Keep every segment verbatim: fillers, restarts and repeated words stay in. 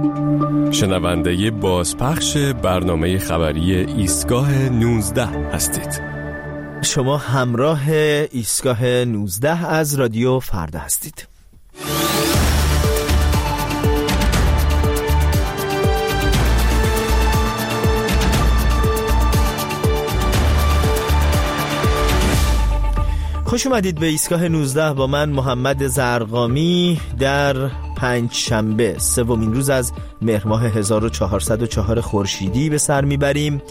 شنونده بازپخش برنامه خبری ایستگاه نوزده هستید. شما همراه ایستگاه نوزده از رادیو فردا هستید. خوش اومدید به ایستگاه نوزده با من محمد زرقامی در پنج شنبه سومین روز از مهر ماه هزار و چهارصد و چهار خورشیدی به سر میبریم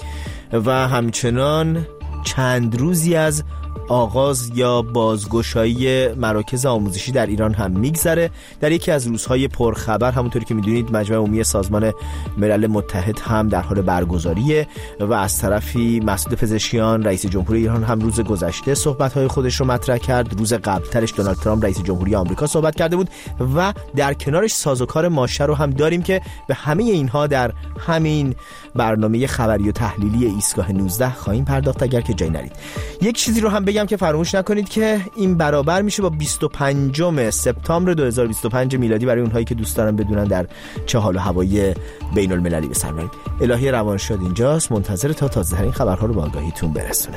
و همچنان چند روزی از آغاز یا بازگشایی مراکز آموزشی در ایران هم میگذره. در یکی از روزهای پرخبر همونطوری که میدونید مجمع عمومی سازمان ملل متحد هم در حال برگزاریه و از طرفی مسعود پزشکیان رئیس جمهوری ایران هم روز گذشته صحبت‌های خودش رو مطرح کرد. روز قبلترش دونالد ترامپ رئیس جمهوری آمریکا صحبت کرده بود و در کنارش سازوکار ماشه رو هم داریم که به همه اینها در همین برنامه خبری و تحلیلی ایستگاه نوزده خواهیم پرداخت اگر که جای نرید. یک چیزی رو هم بگم که فراموش نکنید که این برابر میشه با بیست و پنجم سپتامبر دو هزار و بیست و پنج میلادی برای اونهایی که دوست دارن بدونن در چه حال و هوای بین المللی به سر بریم. الهی روانشاد اینجاست، منتظر تا تازه‌ترین خبرها رو به آگاهیتون برسونه.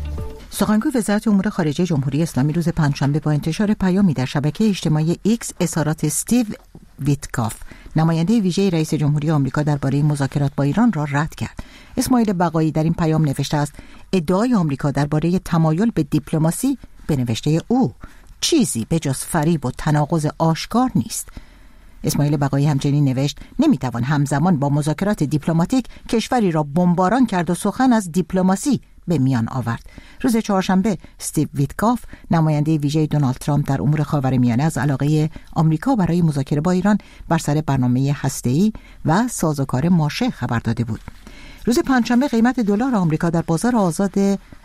سخنگوی وزارت امور خارجه جمهوری اسلامی روز پنجشنبه با انتشار پیامی در شبکه اجتماعی ایکس اظهارات استیو ویتکاف نماینده ویژه رئیس جمهوری آمریکا درباره مذاکرات با ایران را رد کرد. اسماعیل بقایی در این پیام نوشته است: ادعای آمریکا درباره تمایل به دیپلماسی به نوشته او چیزی به جز فریب و تناقض آشکار نیست. اسماعیل بقایی همچنین نوشت: نمیتوان همزمان با مذاکرات دیپلماتیک کشوری را بمباران کرد و سخن از دیپلماسی به میان آورد. روز چهارشنبه استیو ویتکاف نماینده ویژه دونالد ترامپ در امور خاورمیانه از علاقه آمریکا برای مذاکره با ایران بر سر برنامه هسته‌ای و سازوکار ماشه خبر داده بود. روز پنجشنبه قیمت دلار آمریکا در بازار آزاد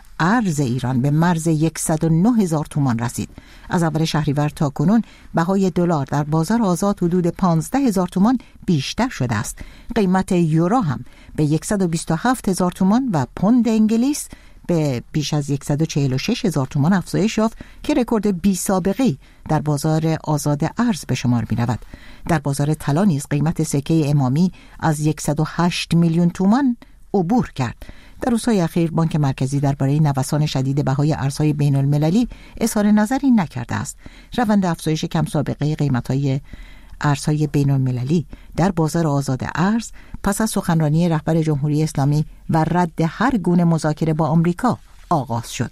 ارز ایران به مرز صد و نه هزار تومان رسید. از اول شهریور تا کنون بهای دلار در بازار آزاد حدود پانزده هزار تومان بیشتر شده است. قیمت یورو هم به صد و بیست و هفت هزار تومان و پوند انگلیس به بیش از صد و چهل و شش هزار تومان افزایش یافت که رکورد بی سابقه‌ای در بازار آزاد ارز به شمار می رود. در بازار طلا نیز قیمت سکه امامی از صد و هشت میلیون تومان عبور کرد. در روزهای اخیر بانک مرکزی درباره نوسان شدید بهای ارزهای بین المللی اظهار نظری نکرده است. روند افزایش کم سابقه قیمت‌های ارزهای بین المللی در بازار آزاد ارز پس از سخنرانی رهبر جمهوری اسلامی و رد هر گونه مذاکره با آمریکا آغاز شد.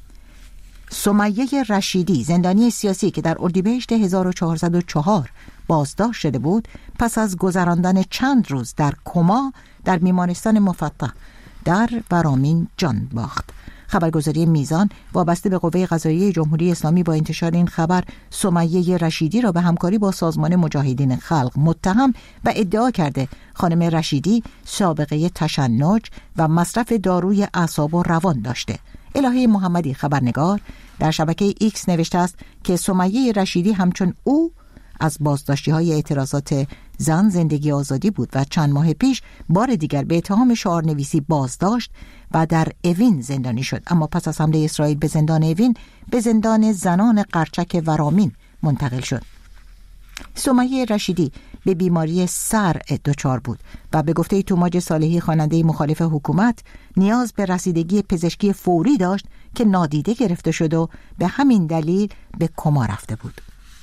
سمیه رشیدی زندانی سیاسی که در اردیبهشت هزار و چهارصد و چهار بازداشت شده بود پس از گذراندن چند روز در کما در بیمارستان مفتح در ورامین جان باخت. خبرگزاری میزان وابسته به قوه قضاییه جمهوری اسلامی با انتشار این خبر سمیه رشیدی را به همکاری با سازمان مجاهدین خلق متهم و ادعا کرده خانم رشیدی سابقه تشنج و مصرف داروی اعصاب و روان داشته. الهی محمدی خبرنگار در شبکه ایکس نوشته است که سمیه رشیدی همچون او از بازداشتی‌های اعتراضات زن زندگی آزادی بود و چند ماه پیش بار دیگر به اتهام شعارنویسی بازداشت و در اوین زندانی شد، اما پس از حمله اسرائیل به زندان اوین به زندان زنان قرچک ورامین منتقل شد. سمیه رشیدی به بیماری صرع دچار بود و به گفته توماج صالحی خواننده مخالف حکومت نیاز به رسیدگی پزشکی فوری داشت که نادیده گرفته شد و به همین دلیل به کما رفته بود.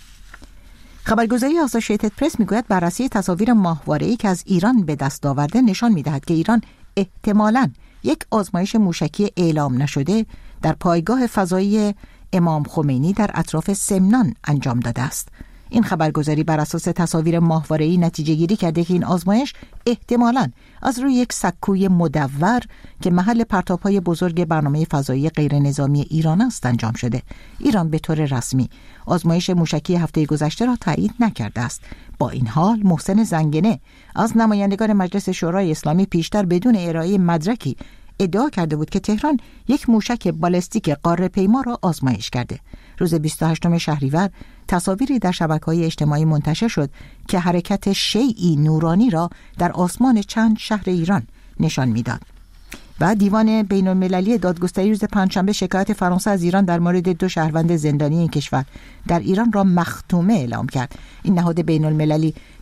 خبرگزاری آسوشیتد پرس میگوید بررسی تصاویر ماهواره‌ای که از ایران به دست آورده نشان میدهد که ایران احتمالاً یک آزمایش موشکی اعلام نشده در پایگاه فضایی امام خمینی در اطراف سمنان انجام داده است. این خبرگزاری بر اساس تصاویر ماهواره‌ای نتیجه گیری کرده که این آزمایش احتمالاً از روی یک سکوی مدور که محل پرتاب‌های بزرگ برنامه فضایی غیر نظامی ایران است انجام شده. ایران به طور رسمی آزمایش موشکی هفته گذشته را تایید نکرده است. با این حال محسن زنگنه از نمایندگان مجلس شورای اسلامی پیشتر بدون ارائه مدرکی ادعا کرده بود که تهران یک موشک بالستیک قاره‌پیما را آزمایش کرده. روز بیست و هشتم شهریور تصاویری در شبکه‌های اجتماعی منتشر شد که حرکت شیئی نورانی را در آسمان چند شهر ایران نشان می‌داد. و دیوان بین‌المللی دادگستری روز پنجشنبه شکایت فرانسه از ایران در مورد دو شهروند زندانی این کشور در ایران را مختومه اعلام کرد. این نهاد بین‌المللی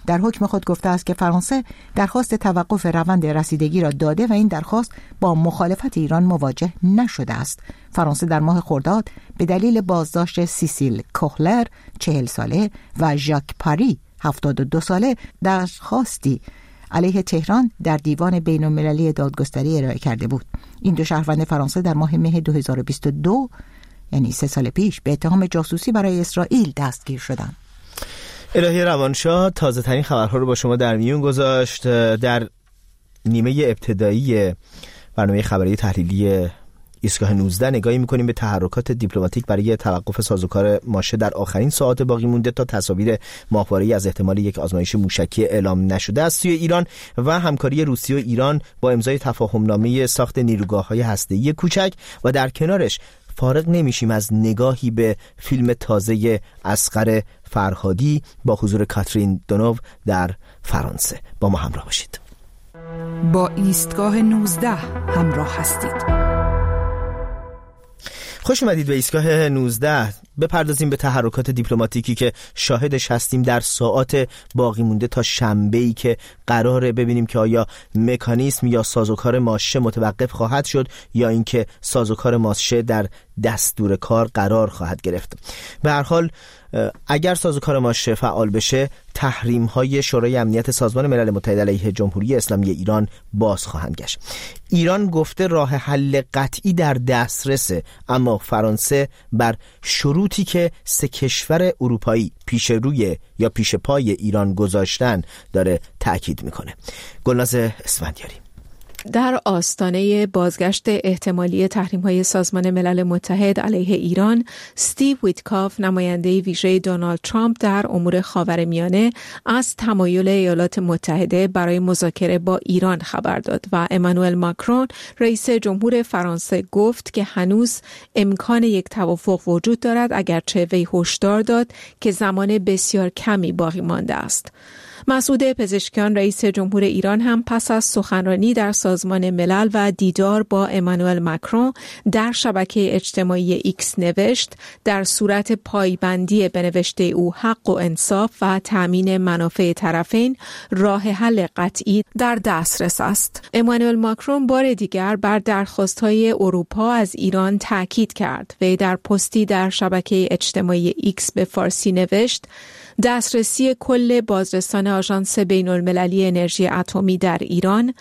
در حکم خود گفته است که فرانسه درخواست توقف روند رسیدگی را داده و این درخواست با مخالفت ایران مواجه نشده است. فرانسه در ماه خرداد به دلیل بازداشت سیسیل کوهلر چهل ساله و ژاک پاری هفتاد و دو ساله درخواستی علیه تهران در دیوان بین‌المللی دادگستری ارائه کرده بود. این دو شهروند فرانسه در ماه مه دو هزار و بیست و دو یعنی سه سال پیش به اتهام جاسوسی برای اسرائیل دستگیر شدند. الهی روانشاه تازه ترین خبرها رو با شما در میون گذاشت. در نیمه ابتدایی برنامه خبری تحلیلی ایستگاه نوزده نگاهی می‌کنیم به تحرکات دیپلماتیک برای توقف سازوکار ماشه در آخرین ساعات باقی مونده تا تصاویر ماهواره‌ای از احتمال یک آزمایش موشکی اعلام نشده است سوی ایران و همکاری روسیه و ایران با امضای تفاهمنامه ساخت نیروگاه‌های هسته‌ای کوچک و در کنارش فارغ نمیشیم از نگاهی به فیلم تازه اصغر فرهادی با حضور کاترین دونوو در فرانسه. با ما همراه باشید. با ایستگاه نوزده همراه هستید. خوش اومدید به ایستگاه نوزده. بپردازیم به تحرکات دیپلماتیکی که شاهدش هستیم در ساعات باقی مونده تا شنبه‌ای که قراره ببینیم که آیا مکانیزم یا سازوکار ماشه متوقف خواهد شد یا اینکه سازوکار ماشه در دستور کار قرار خواهد گرفت. به هر حال اگر سازوکار ماشه فعال بشه، تحریم‌های شورای امنیت سازمان ملل متحد علیه جمهوری اسلامی ایران باز خواهند گشت. ایران گفته راه حل قطعی در دسترسه، اما فرانسه بر شروطی که سه کشور اروپایی پیش روی یا پیش پای ایران گذاشتن داره تأکید میکنه. گلناز اسفندیاری. در آستانه بازگشت احتمالی تحریم‌های سازمان ملل متحد علیه ایران، استیو ویتکاف نماینده ویژه دونالد ترامپ در امور خاورمیانه از تمایل ایالات متحده برای مذاکره با ایران خبر داد و امانوئل ماکرون رئیس جمهور فرانسه گفت که هنوز امکان یک توافق وجود دارد، اگرچه وی هشدار داد که زمان بسیار کمی باقی مانده است. مسعود پزشکیان رئیس جمهور ایران هم پس از سخنرانی در سازمان ملل و دیدار با امانوئل ماکرون در شبکه اجتماعی ایکس نوشت در صورت پایبندی به نوشته او حق و انصاف و تأمین منافع طرفین راه حل قطعی در دسترس است. امانوئل ماکرون بار دیگر بر درخواست‌های اروپا از ایران تاکید کرد. وی در پستی در شبکه اجتماعی ایکس به فارسی نوشت دسترسی کل بازرسان آژانس بین‌المللی انرژی اتمی در ایران،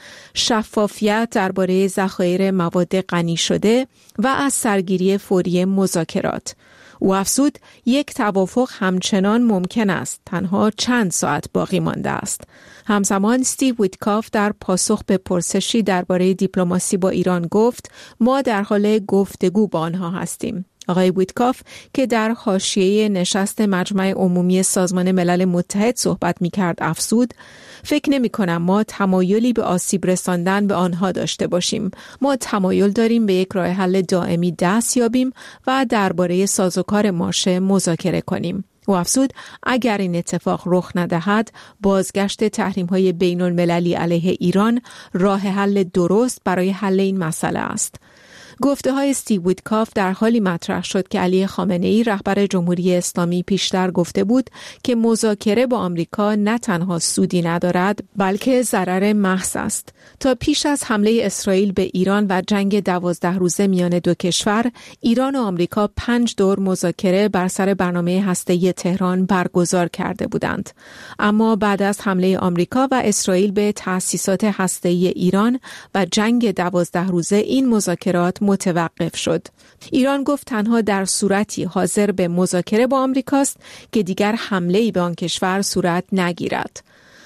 شفافیت درباره ذخایر مواد غنی شده و از سرگیری فوری مذاکرات. او افزود یک توافق همچنان ممکن است، تنها چند ساعت باقی مانده است. همزمان استیو ویتکاف در پاسخ به پرسشی درباره دیپلماسی با ایران گفت ما در حال گفتگو با آنها هستیم. آقای ویتکاف که در حاشیه نشست مجمع عمومی سازمان ملل متحد صحبت می‌کرد افزود فکر نمی‌کنم ما تمایلی به آسیب رساندن به آنها داشته باشیم. ما تمایل داریم به یک راه حل دائمی دست یابیم و درباره سازوکار ماشه مذاکره کنیم. او افزود اگر این اتفاق رخ ندهد بازگشت تحریم‌های بین‌المللی علیه ایران راه حل درست برای حل این مسئله است. گفته های استیو ویتکاف در حالی مطرح شد که علی خامنه‌ای رهبر جمهوری اسلامی پیشتر گفته بود که مذاکره با آمریکا نه تنها سودی ندارد بلکه ضرر محض است. تا پیش از حمله اسرائیل به ایران و جنگ دوازده روزه میان دو کشور، ایران و آمریکا پنج دور مذاکره بر سر برنامه هسته‌ای تهران برگزار کرده بودند. اما بعد از حمله آمریکا و اسرائیل به تأسیسات هسته‌ای ایران و جنگ دوازده روزه این مذاکرات متوقف شد. ایران گفت تنها در صورتی حاضر به مذاکره با آمریکاست که دیگر حمله‌ای به آن کشور صورت نگیرد.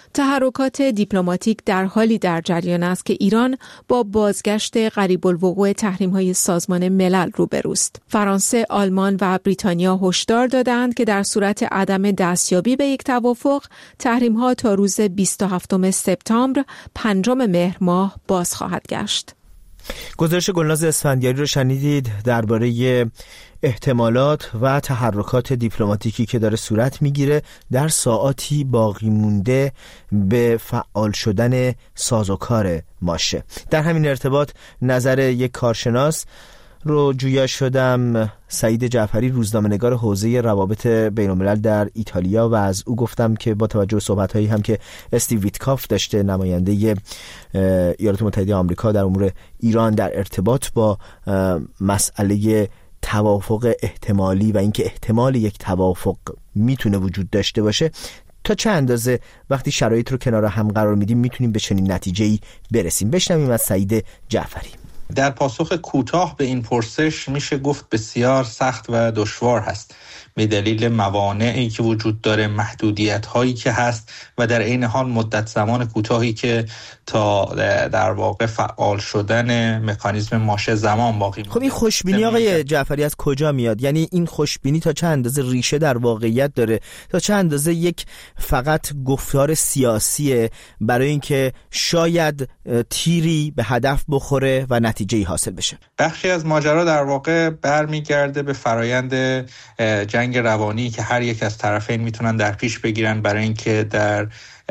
تحرکات دیپلماتیک در حالی در جریان است که ایران با بازگشت قریب الوقوع تحریم‌های سازمان ملل روبروست. فرانسه، آلمان و بریتانیا هشدار دادند که در صورت عدم دستیابی به یک توافق، تحریم‌ها تا روز بیست و هفتم سپتامبر پنجم مهر ماه باز خواهد گشت. گزارش گلناز اسفندیاری رو شنیدید درباره احتمالات و تحرکات دیپلماتیکی که داره صورت میگیره در ساعاتی باقی مونده به فعال شدن سازوکار ماشه. در همین ارتباط نظر یک کارشناس رو جویا شدم. سعید جعفری، روزنامه‌نگار حوزه روابط بین‌الملل در ایتالیا، و از او گفتم که با توجه به صحبت‌هایی هم که استیو ویتکاف داشته، نماینده ایالات متحده آمریکا در امور ایران، در ارتباط با مسئله توافق احتمالی و اینکه احتمال یک توافق میتونه وجود داشته باشه، تا چه اندازه وقتی شرایط رو کنار هم قرار میدیم میتونیم به چنین نتیجه‌ای برسیم؟ بشنویم از سعید جعفری. در پاسخ کوتاه به این پرسش میشه گفت بسیار سخت و دشوار هست، به دلیل موانعی که وجود داره، محدودیت هایی که هست و در عین حال مدت زمان کوتاهی که تا در واقع فعال شدن مکانیزم ماشه زمان باقی مونده. خب این خوشبینی آقای جعفری از کجا میاد؟ یعنی این خوشبینی تا چه اندازه ریشه در واقعیت داره؟ تا چه اندازه یک فقط گفتار سیاسیه برای اینکه شاید تیری به هدف بخوره و نتیجه‌ای حاصل بشه؟ بخشی از ماجرا در واقع برمیگرده به فرایند جنگ روانی که هر یک از طرفین میتونن در پیش بگیرن برای اینکه در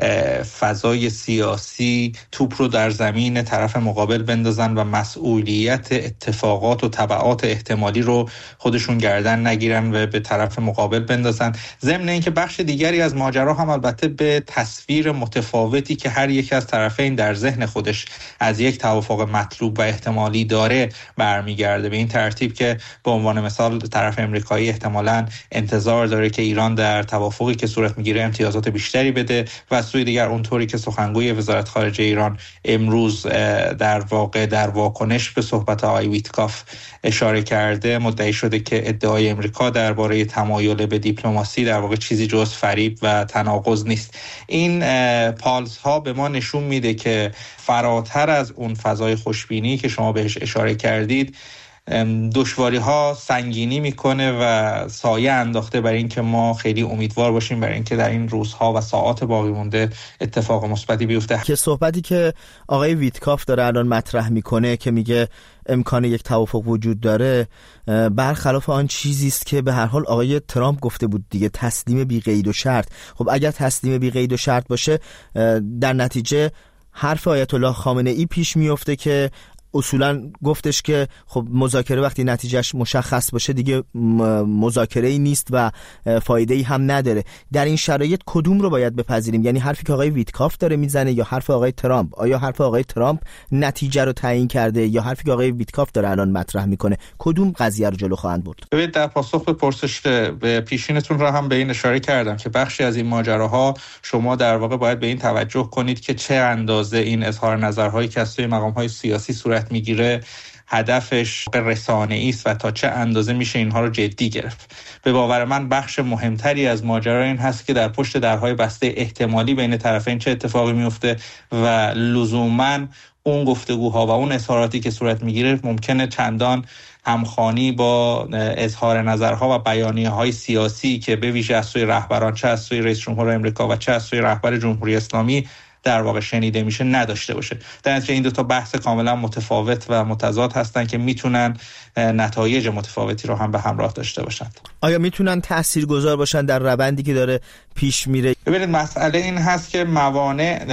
فضای سیاسی توپ رو در زمین طرف مقابل بندازن و مسئولیت اتفاقات و تبعات احتمالی رو خودشون گردن نگیرن و به طرف مقابل بندازن. ضمن اینکه بخش دیگری از ماجرا هم البته به تصویر متفاوتی که هر یک از طرفین در ذهن خودش از یک توافق مطلوب و احتمالی داره برمیگرده، به این ترتیب که به عنوان مثال طرف امریکایی احتمالاً انتظار داره که ایران در توافقی که صورت میگیره امتیازات بیشتری بده و سوی دیگر اونطوری که سخنگوی وزارت خارجه ایران امروز در واقع در واکنش به صحبت آقای ویتکاف اشاره کرده، مدعی شده که ادعای امریکا درباره تمایل به دیپلماسی در واقع چیزی جز فریب و تناقض نیست. این پالس ها به ما نشون میده که فراتر از اون فضای خوشبینی که شما بهش اشاره کردید، دشواری ها سنگینی میکنه و سایه انداخته برای اینکه ما خیلی امیدوار باشیم برای اینکه در این روزها و ساعات باقی مونده اتفاق مثبتی بیفته. که صحبتی که آقای ویتکاف داره الان مطرح میکنه که میگه امکان یک توافق وجود داره، برخلاف آن چیزی است که به هر حال آقای ترامپ گفته بود دیگه، تسلیم بی قید و شرط. خب اگر تسلیم بی قید و شرط باشه، در نتیجه حرف آیت الله خامنه ای پیش میفته که اصولا گفتش که خب مذاکره وقتی نتیجهش مشخص باشه دیگه مذاکره‌ای نیست و فایده‌ای هم نداره. در این شرایط کدوم رو باید بپذیریم؟ یعنی حرفی که آقای ویتکاف داره میزنه یا حرف آقای ترامپ؟ آیا حرف آقای ترامپ نتیجه رو تعیین کرده یا حرفی که آقای ویتکاف داره الان مطرح میکنه؟ کدوم قضیه رو جلو خواهند برد؟ ببینید، در پاسخ به پرسش به پیشینتون را هم به این اشاره کردم که بخشی از این ماجراها شما در واقع باید به این توجه کنید که چه اندازه این اظهار نظرهایی که از سوی مقام‌های سیاسی صورت میگیره هدفش رسانه‌ای است و تا چه اندازه میشه اینها رو جدی گرفت. به باور من بخش مهمتری از ماجرا این هست که در پشت درهای بسته احتمالی بین طرفین چه اتفاقی میفته و لزوماً اون گفتگوها و اون اظهاراتی که صورت میگیره ممکنه چندان همخوانی با اظهار نظرها و بیانیه‌های سیاسی که به ویژه از سوی رهبران، چه از سوی رئیس جمهور آمریکا و چه از سوی رهبر جمهوری اسلامی در واقع شنیده میشه نداشته باشه. در نتیجه این دو تا بحث کاملا متفاوت و متضاد هستن که میتونن نتایج متفاوتی رو هم به همراه داشته باشند. آیا میتونن تاثیرگذار باشن در روندی که داره پیش میره؟ ببینید، مسئله این هست که موانع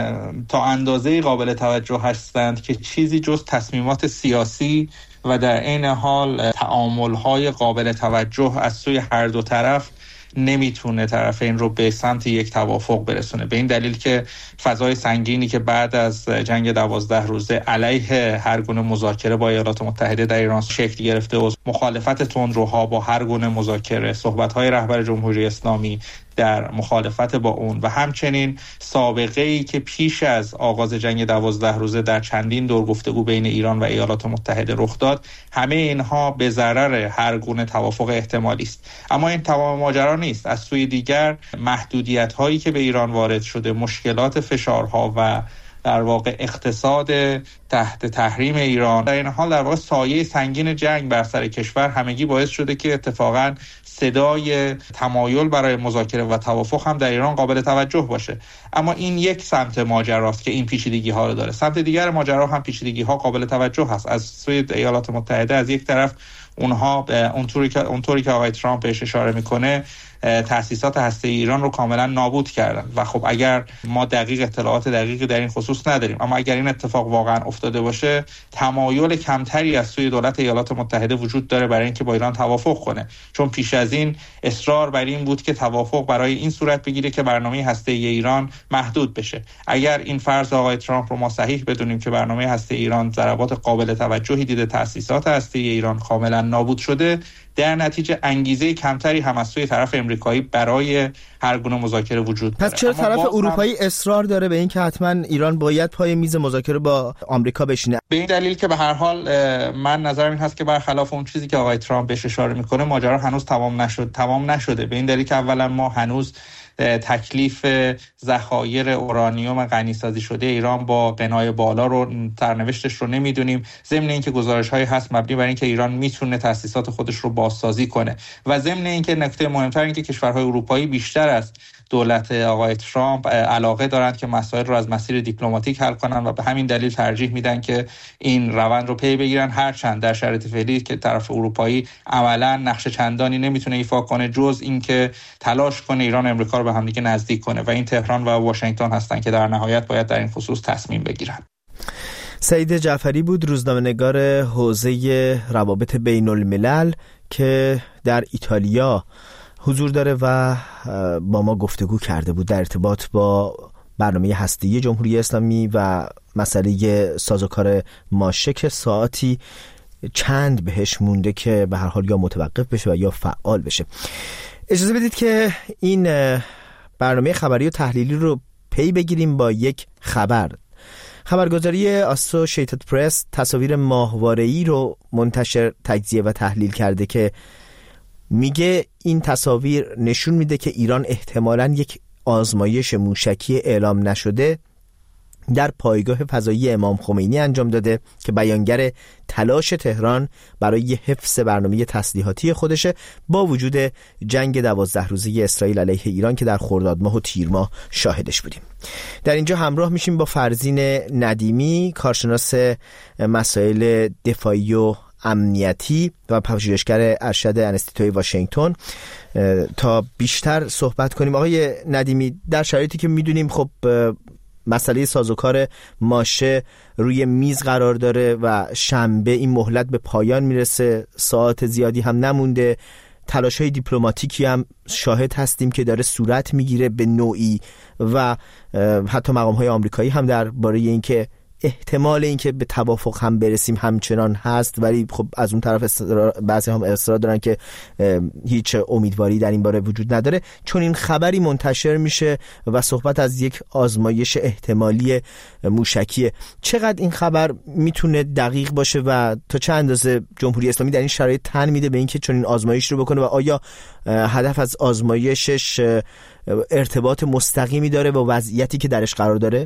تا اندازه‌ای قابل توجه هستند که چیزی جز تصمیمات سیاسی و در عین حال تعامل‌های قابل توجه از سوی هر دو طرف نمیتونه طرفین رو به سمت یک توافق برسونه. به این دلیل که فضای سنگینی که بعد از جنگ دوازده روزه علیه هر گونه مذاکره با ایالات متحده در ایران شکل گرفته و مخالفت تندروها با هر گونه مذاکره، صحبت‌های رهبر جمهوری اسلامی در مخالفت با اون و همچنین سابقه‌ای که پیش از آغاز جنگ دوازده روزه در چندین دور گفتگو بین ایران و ایالات متحده رخ داد، همه اینها به ضرر هر گونه توافق احتمالی است. اما این تمام ماجرا نیست. از سوی دیگر محدودیت‌هایی که به ایران وارد شده، مشکلات، فشارها و در واقع اقتصاد تحت تحریم ایران، در این حال در واقع سایه سنگین جنگ بر سر کشور همگی باعث شده که اتفاقاً صدای تمایل برای مذاکره و توافق هم در ایران قابل توجه باشه. اما این یک سمت ماجراست که این پیچیدگی ها رو داره. سمت دیگر ماجرا هم پیچیدگی ها قابل توجه هست. از سوی ایالات متحده از یک طرف اونها اونطوری که اونطوری که آقای ترامپ بهش اشاره میکنه تأسیسات هسته‌ای ایران رو کاملا نابود کردن. و خب اگر ما دقیق اطلاعات دقیقی در این خصوص نداریم، اما اگر این اتفاق واقعا افتاده باشه، تمایل کمتری از سوی دولت ایالات متحده وجود داره برای اینکه با ایران توافق کنه، چون پیش از این اصرار بر این بود که توافق برای این صورت بگیره که برنامه هسته‌ای ایران محدود بشه. اگر این فرض آقای ترامپ رو ما صحیح بدونیم که برنامه هسته‌ای ایران ضربات قابل توجهی دیده، تأسیسات هسته‌ای ایران کاملا نابود شده، در نتیجه انگیزه کمتری هم از سوی طرف امریکایی برای هر گونه مذاکره وجود داره. پس چرا طرف اروپایی هم... اصرار داره به این که حتما ایران باید پای میز مذاکره با آمریکا بشینه؟ به این دلیل که به هر حال من نظرم این هست که برخلاف اون چیزی که آقای ترامپ بهش اشاره میکنه، ماجرا هنوز تمام نشد تمام نشده. به این دلیل که اولا ما هنوز تکلیف ذخایر اورانیوم غنیسازی شده ایران با قنای بالا رو، سرنوشتش رو نمیدونیم، ضمن اینکه گزارش‌هایی هست مبنی بر اینکه ایران میتونه تأسیسات خودش رو بازسازی کنه، و ضمن اینکه نکته مهمتر اینکه کشورهای اروپایی بیشتر از دولت آقای ترامپ علاقه دارند که مسائل رو از مسیر دیپلماتیک حل کنن و به همین دلیل ترجیح میدن که این روند رو پی بگیرن، هرچند در شرایط فعلی که طرف اروپایی عملا نقش چندانی نمیتونه ایفا کنه جز اینکه تلاش کنه ایران و امریکا رو به هم دیگه نزدیک کنه، و این تهران و واشنگتن هستن که در نهایت باید در این خصوص تصمیم بگیرن. سعید جعفری بود، روزنامه‌نگار حوزه روابط بین الملل که در ایتالیا حضور داره و با ما گفتگو کرده بود در ارتباط با برنامه هسته‌ای جمهوری اسلامی و مسئله سازوکار ماشه که ساعتی چند بهش مونده که به هر حال یا متوقف بشه و یا فعال بشه. اجازه بدید که این برنامه خبری و تحلیلی رو پی بگیریم با یک خبر. خبرگزاری اسوسییتد پرس تصاویر ماهواره‌ای رو منتشر، تجزیه و تحلیل کرده که میگه این تصاویر نشون میده که ایران احتمالاً یک آزمایش موشکی اعلام نشده در پایگاه فضایی امام خمینی انجام داده که بیانگر تلاش تهران برای حفظ برنامه تسلیحاتی خودشه، با وجود جنگ دوازده روزه اسرائیل علیه ایران که در خرداد ماه و تیر ماه شاهدش بودیم. در اینجا همراه میشیم با فرزین ندیمی، کارشناس مسائل دفاعی و امنیتی و پژوهشگر ارشد انستیتوی واشنگتن، تا بیشتر صحبت کنیم. آقای ندیمی، در شرایطی که میدونیم خب مسئله سازوکار ماشه روی میز قرار داره و شنبه این مهلت به پایان میرسه، ساعت زیادی هم نمونده، تلاش‌های دیپلماتیکی هم شاهد هستیم که داره صورت میگیره به نوعی و حتی مقام‌های آمریکایی هم درباره اینکه احتمال اینکه به توافق هم برسیم همچنان هست، ولی خب از اون طرف بعضی هم اصرار دارن که هیچ امیدواری در این باره وجود نداره. چون این خبری منتشر میشه و صحبت از یک آزمایش احتمالی موشکیه، چقدر این خبر میتونه دقیق باشه و تا چه اندازه جمهوری اسلامی در این شرایط تن میده به اینکه چون این آزمایش رو بکنه و آیا هدف از آزمایشش ارتباط مستقیمی داره با وضعیتی که درش قرار داره؟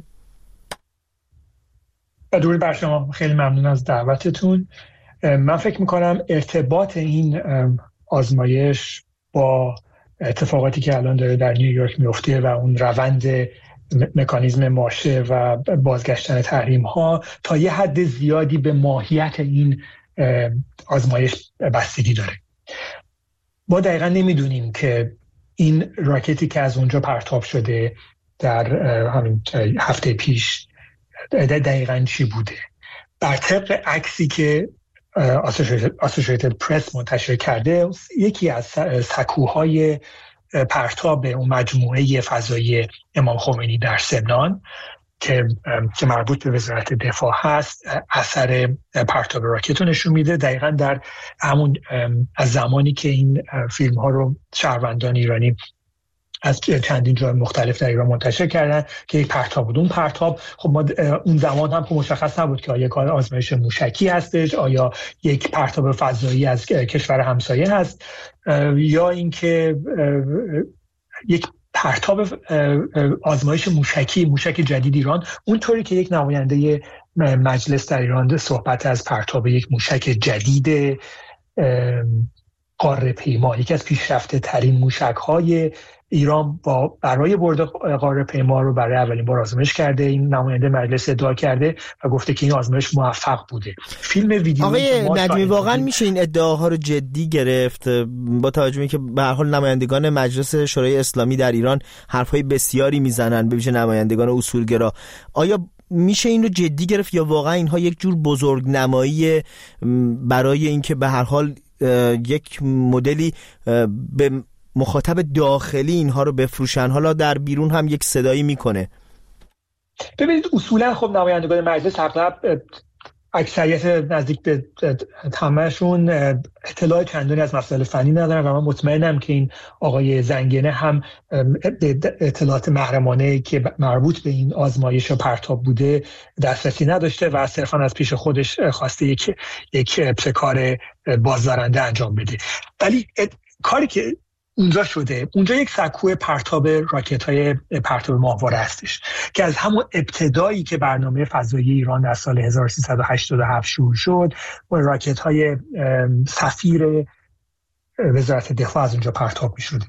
درود بر شما، خیلی ممنون از دعوتتون. من فکر میکنم ارتباط این آزمایش با اتفاقاتی که الان داره در نیویورک میفته و اون روند مکانیزم ماشه و بازگشتن تحریم ها تا یه حد زیادی به ماهیت این آزمایش بستگی داره. ما دقیقا نمیدونیم که این راکتی که از اونجا پرتاب شده در همین هفته پیش دقیقاً چی بوده. بر طبق عکسی که اسوسییتد پرس منتشر کرده، یکی از سکوهای پرتاب اون مجموعه فضایی امام خمینی در سمنان که که مربوط به وزارت دفاع هست، اثر پرتاب راکت رو نشون میده. دقیقاً در همون از زمانی که این فیلم ها رو شهروندان ایرانی از چندین جای مختلف در ایران منتشر کردن که یک پرتاب بود. اون پرتاب خب ما اون زمان هم مشخص نبود که آیا کار آزمایش موشکی هستش، آیا یک پرتاب فضایی از کشور همسایه هست، یا اینکه یک پرتاب آزمایش موشکی موشک جدید ایران. اونطوری که یک نماینده مجلس در ایران صحبت از پرتاب یک موشک جدید قاره پیما، یکی از پیشرفته ترین موشک های ایران با برای برد قاره پیما رو برای اولین بار آزمایش کرده. این نماینده مجلس ادعا کرده و گفته که این آزمایش موفق بوده. فیلم ویدیو آقای ندیمی واقعا میشه این ادعاها رو جدی گرفت با توجه به که به هر حال نمایندگان مجلس شورای اسلامی در ایران حرفای بسیاری میزنن، به ویژه نمایندگان اصولگرا؟ آیا میشه این رو جدی گرفت یا واقعا اینها یک جور بزرگنمایی برای اینکه به هر حال یک مدلی به مخاطب داخلی اینها رو بفروشن، حالا در بیرون هم یک صدایی میکنه؟ ببینید اصولا خب نمایندگان مجلس اغلب اکثریت نزدیک به تمامشون اطلاع چندانی از مسائل فنی ندارن و من مطمئنم که این آقای زنگنه هم اطلاعات محرمانه که مربوط به این آزمایش و پرتاب بوده دسترسی نداشته و صرفا از پیش خودش خواسته یک یک ابتکار بازدارنده انجام بده. ولی کاری که اونجا شده، اونجا یک سکوی پرتاب راکت‌های پرتاب ماهواره هستش که از همون ابتدایی که برنامه فضایی ایران در سال هزار و سیصد و هشتاد و هفت شروع شد، راکت‌های سفیر وزارت دفاع از اونجا پرتاب می‌شده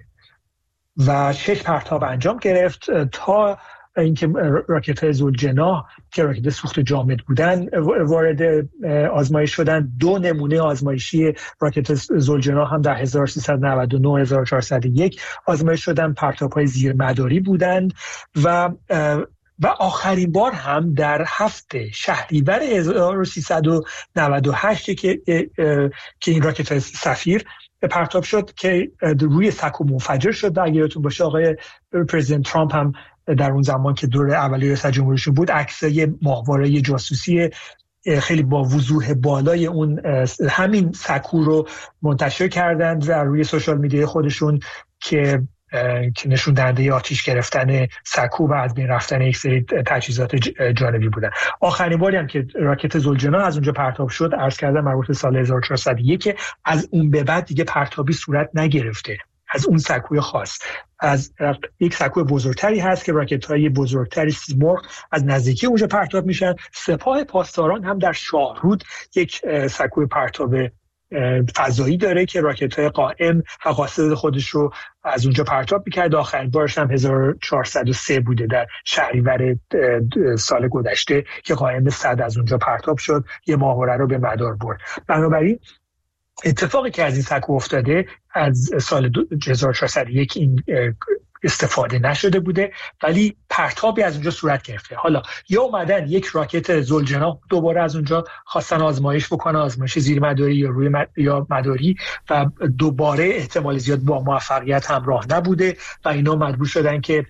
و شش پرتاب انجام گرفت تا اینکه راکت‌های ذوالجناح که راکت سوخت جامد بودن وارد آزمایش شدن. دو نمونه آزمایشی راکت ذوالجناح هم در هزار و سیصد و نود و نه هزار و چهارصد و یک آزمایش شدن، پرتاب‌های زیرمداری بودند و و آخرین بار هم در هفته شهریور هزار و سیصد و نود و هشت که که این راکت سفیر پرتاب شد که روی سکو منفجر شد. اگه یادتون باشه آقای پرزیدنت ترامپ هم در اون زمان که دوره اولیه ریاست جمهوریشون بود عکسای ماهواره جاسوسی خیلی با وضوح بالای اون همین سکو رو منتشر کردند و روی سوشال میدیا خودشون که که نشون دهنده آتش گرفتن سکو و از بین رفتن یک سری تجهیزات جانبی بودن. آخرین باری هم که راکت ذوالجناح از اونجا پرتاب شد عرض کردم مربوط به سال هزار و چهارصد و یک، از اون به بعد دیگه پرتابی صورت نگرفته از اون سکوی خاص. از یک سکوی بزرگتری هست که راکت‌های بزرگتری سیمرغ از نزدیکی اونجا پرتاب میشن. سپاه پاسداران هم در شاهرود یک سکوی پرتاب فضایی داره که راکت‌های قائم و قاصد خودش رو از اونجا پرتاب می‌کرد. آخرین بارش هم هزار و چهارصد و سه بوده در شهریور سال گذشته که قائم صد از اونجا پرتاب شد، یه ماهواره رو به مدار برد. بنابراین اتفاقی که از این سکو افتاده از سال هزار و چهارصد و یک این استفاده نشده بوده ولی پرتابی از اونجا صورت گرفته. حالا یا اومدن یک راکت ذوالجناح دوباره از اونجا خواستن آزمایش بکنن، آزمایش زیرمداری یا روی مد... یا مداری و دوباره احتمال زیاد با موفقیت همراه نبوده و اینا مجبور شدن که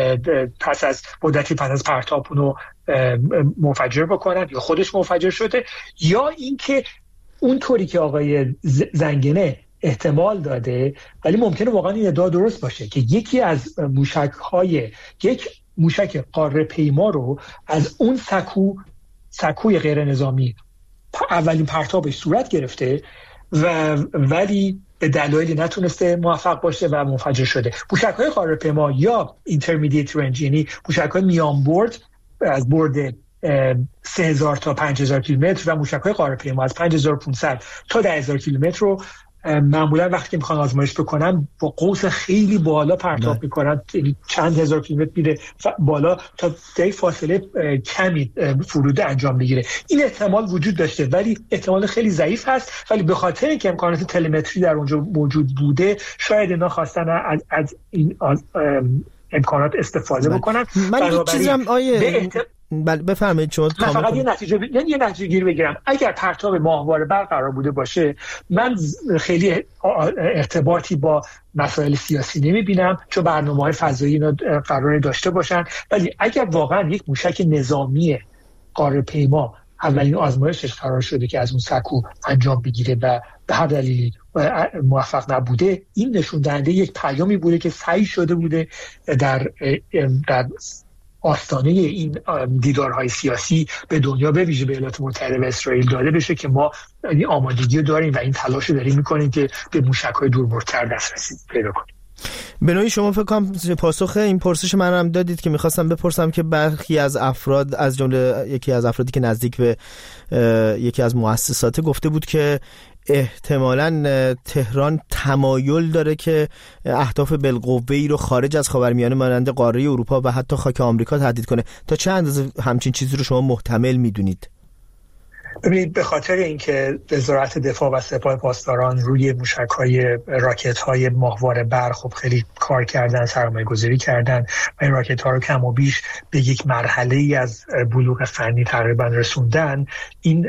پس از مدتی پس از پرتاب اونو منفجر بکنن یا خودش منفجر شده یا اینکه اونطوری که آقای زنگنه احتمال داده ولی ممکنه واقعا این ادعا درست باشه که یکی از موشک‌های یک موشک قاره پیما رو از اون سکو سکوی غیر نظامی اولین پرتابش صورت گرفته و ولی به دلایلی نتونسته موفق باشه و منفجر شده. موشک‌های قاره پیما یا اینترمدییت رنج یعنی موشک‌های میان برد از برد سه هزار تا پنج هزار کیلومتر و موشک‌های قاره پیما از پنج هزار و پانصد تا ده هزار کیلومتر رو معمولا وقتی که میخوان آزمایش بکنن با قوس خیلی بالا پرتاب میکنن، یعنی چند هزار کیلومتر میره بالا تا در فاصله کمی فرود انجام بگیره. این احتمال وجود داشته ولی احتمال خیلی ضعیف هست، ولی به خاطر اینکه امکانات تلمتری در اونجا موجود بوده شاید اینا خواستن از, از این از امکانات استفاده بکنن. من یک چیزی هم آیه بله بفرمایید شما. من فقط یه نتیجه ب... یعنی یه نتیجه گیری بگیرم. اگر پرتاب ماهواره برقرار بوده باشه من خیلی ارتباطی با مسائل سیاسی نمیبینم چون برنامه‌های فضایی اینا قراره داشته باشن، ولی اگر واقعا یک موشک نظامی قاره پیما اولین آزمایشش قرار شده که از اون سکو انجام بگیره و به هر دلیلی موفق نبوده، این نشون دهنده یک پیامی بوده که سعی شده بوده در در آستانه این دیدارهای سیاسی به دنیا به ویژه به ایالات متحده و اسرائیل داده بشه که ما این آمادگی داریم و این تلاش رو داریم میکنیم که به موشک‌های دوربردتر دسترسی پیدا کنیم. به نوعی شما فکر کنم پاسخ این پرسش من هم دادید که میخواستم بپرسم که برخی از افراد از جمله یکی از افرادی که نزدیک به یکی از مؤسسات گفته بود که احتمالاً تهران تمایل داره که اهداف بالقوه‌ای رو خارج از خاورمیانه مانند قاره اروپا و حتی خاک آمریکا تهدید کنه. تا چه اندازه همچین چیزی رو شما محتمل میدونید؟ ببینید، به خاطر اینکه وزارت دفاع و سپاه پاسداران روی موشک‌های راکت‌های ماهواره برق خب خیلی کار کردن، سرمایه‌گذاری کردن و این راکت‌ها رو کم و بیش به یک مرحله‌ای از بلوغ فنی تقریبا رسوندن، این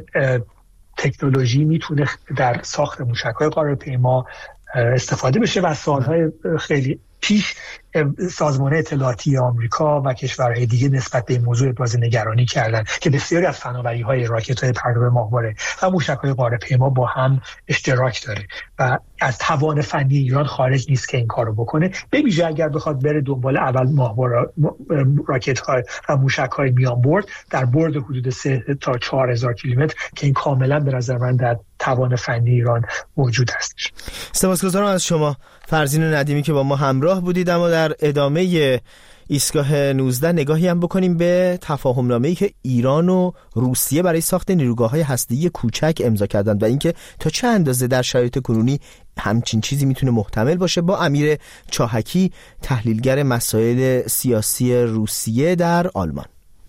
تکنولوژی میتونه در ساخت موشک‌های قاره‌پیما استفاده بشه و سالهای خیلی پیش سازمان اطلاعاتی آمریکا و کشورهای دیگه نسبت به این موضوع ابراز نگرانی کردن که بسیاری از فناوری‌های راکت‌های پرتاب ماهواره و موشک‌های قاره‌پیما با هم اشتراک داره و از توان فنی ایران خارج نیست که این کارو بکنه، به ویژه اگر بخواد بره دنبال اول ماهواره راکت‌های و موشک‌های میان برد در برد حدود سه تا چهار هزار کیلومتر که این کاملا به نظر من در توان فنی ایران موجود هستش. سپاسگزارم از شما فرزین ندیمی که با ما همراه بودید. اما در ادامه ایستگاه نوزده نگاهی هم بکنیم به تفاهم‌نامه‌ای که ایران و روسیه برای ساخت نیروگاه‌های هسته‌ای کوچک امضا کردند و اینکه تا چه اندازه در شرایط کنونی همچین چیزی میتونه محتمل باشه. با امیر چاهکی، تحلیلگر مسائل سیاسی روسیه در آلمان.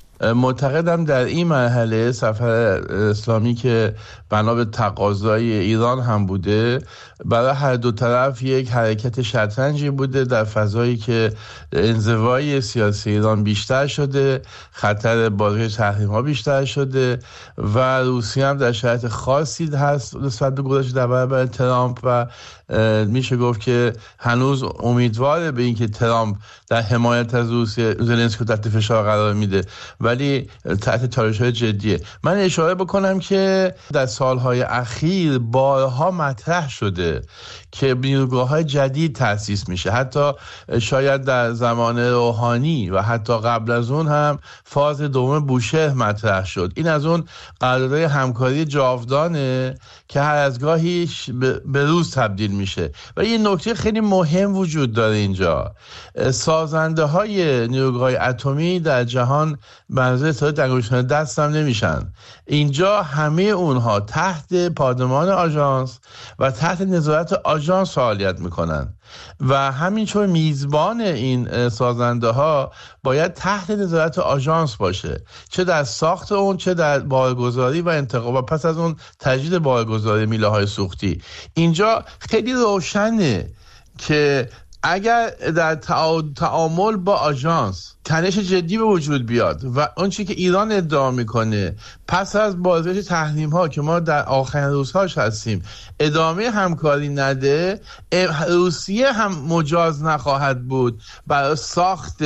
معتقدم در این مرحله سفر اسلامی که بنا به تقاضای ایران هم بوده، برای هر دو طرف یک حرکت شطرنجی بوده در فضایی که انزوای سیاسی ایران بیشتر شده، خطر بازگشت تحریم‌ها بیشتر شده و روسیه هم در شرایط خاصی هست نسبت به گذشته در برابر ترامپ و میشه گفت که هنوز امیدواره به اینکه ترامپ در حمایت از روسیه زلنسکی رو تحت فشار قرار میده، ولی تحت چالش‌های جدیه. من اشاره بکنم که در سالهای اخیر بارها مطرح شده که نیروگاه‌های جدید تأسیس میشه، حتی شاید در زمان روحانی و حتی قبل از اون هم فاز دوم بوشهر مطرح شد. این از اون قرارداد همکاری جاودانه که هر از گاهیش به روز تبدیل میشه. و یه نکته خیلی مهم وجود داره اینجا، سازنده های نیروگاه‌های اتمی در جهان منظور اتحاد انگشتان دست هم نمیشن. اینجا همه اونها تحت پادمان آژانس و تحت نظارت آژانس فعالیت میکنن و همینطور میزبان این سازنده ها باید تحت نظارت آژانس باشه، چه در ساخت اون، چه در بارگذاری و انتقال و پس از اون تجدید بارگذاری میله های سوختی. اینجا خیلی روشنه که اگر در تعامل با آژانس تنش جدی به وجود بیاد و اون چیزی که ایران ادعا میکنه پس از بازگشت تحریم ها که ما در آخرین روزهاش هستیم ادامه همکاری نده، روسیه هم مجاز نخواهد بود برای ساخت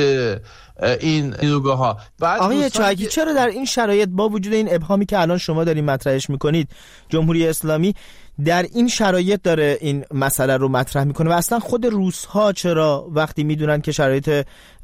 این نیروگاه ها. آقای چاهکی، چرا در این شرایط با وجود این ابهامی که الان شما دارین مطرحش میکنید جمهوری اسلامی در این شرایط داره این مسئله رو مطرح میکنه و اصلا خود روس‌ها چرا وقتی میدونن که شرایط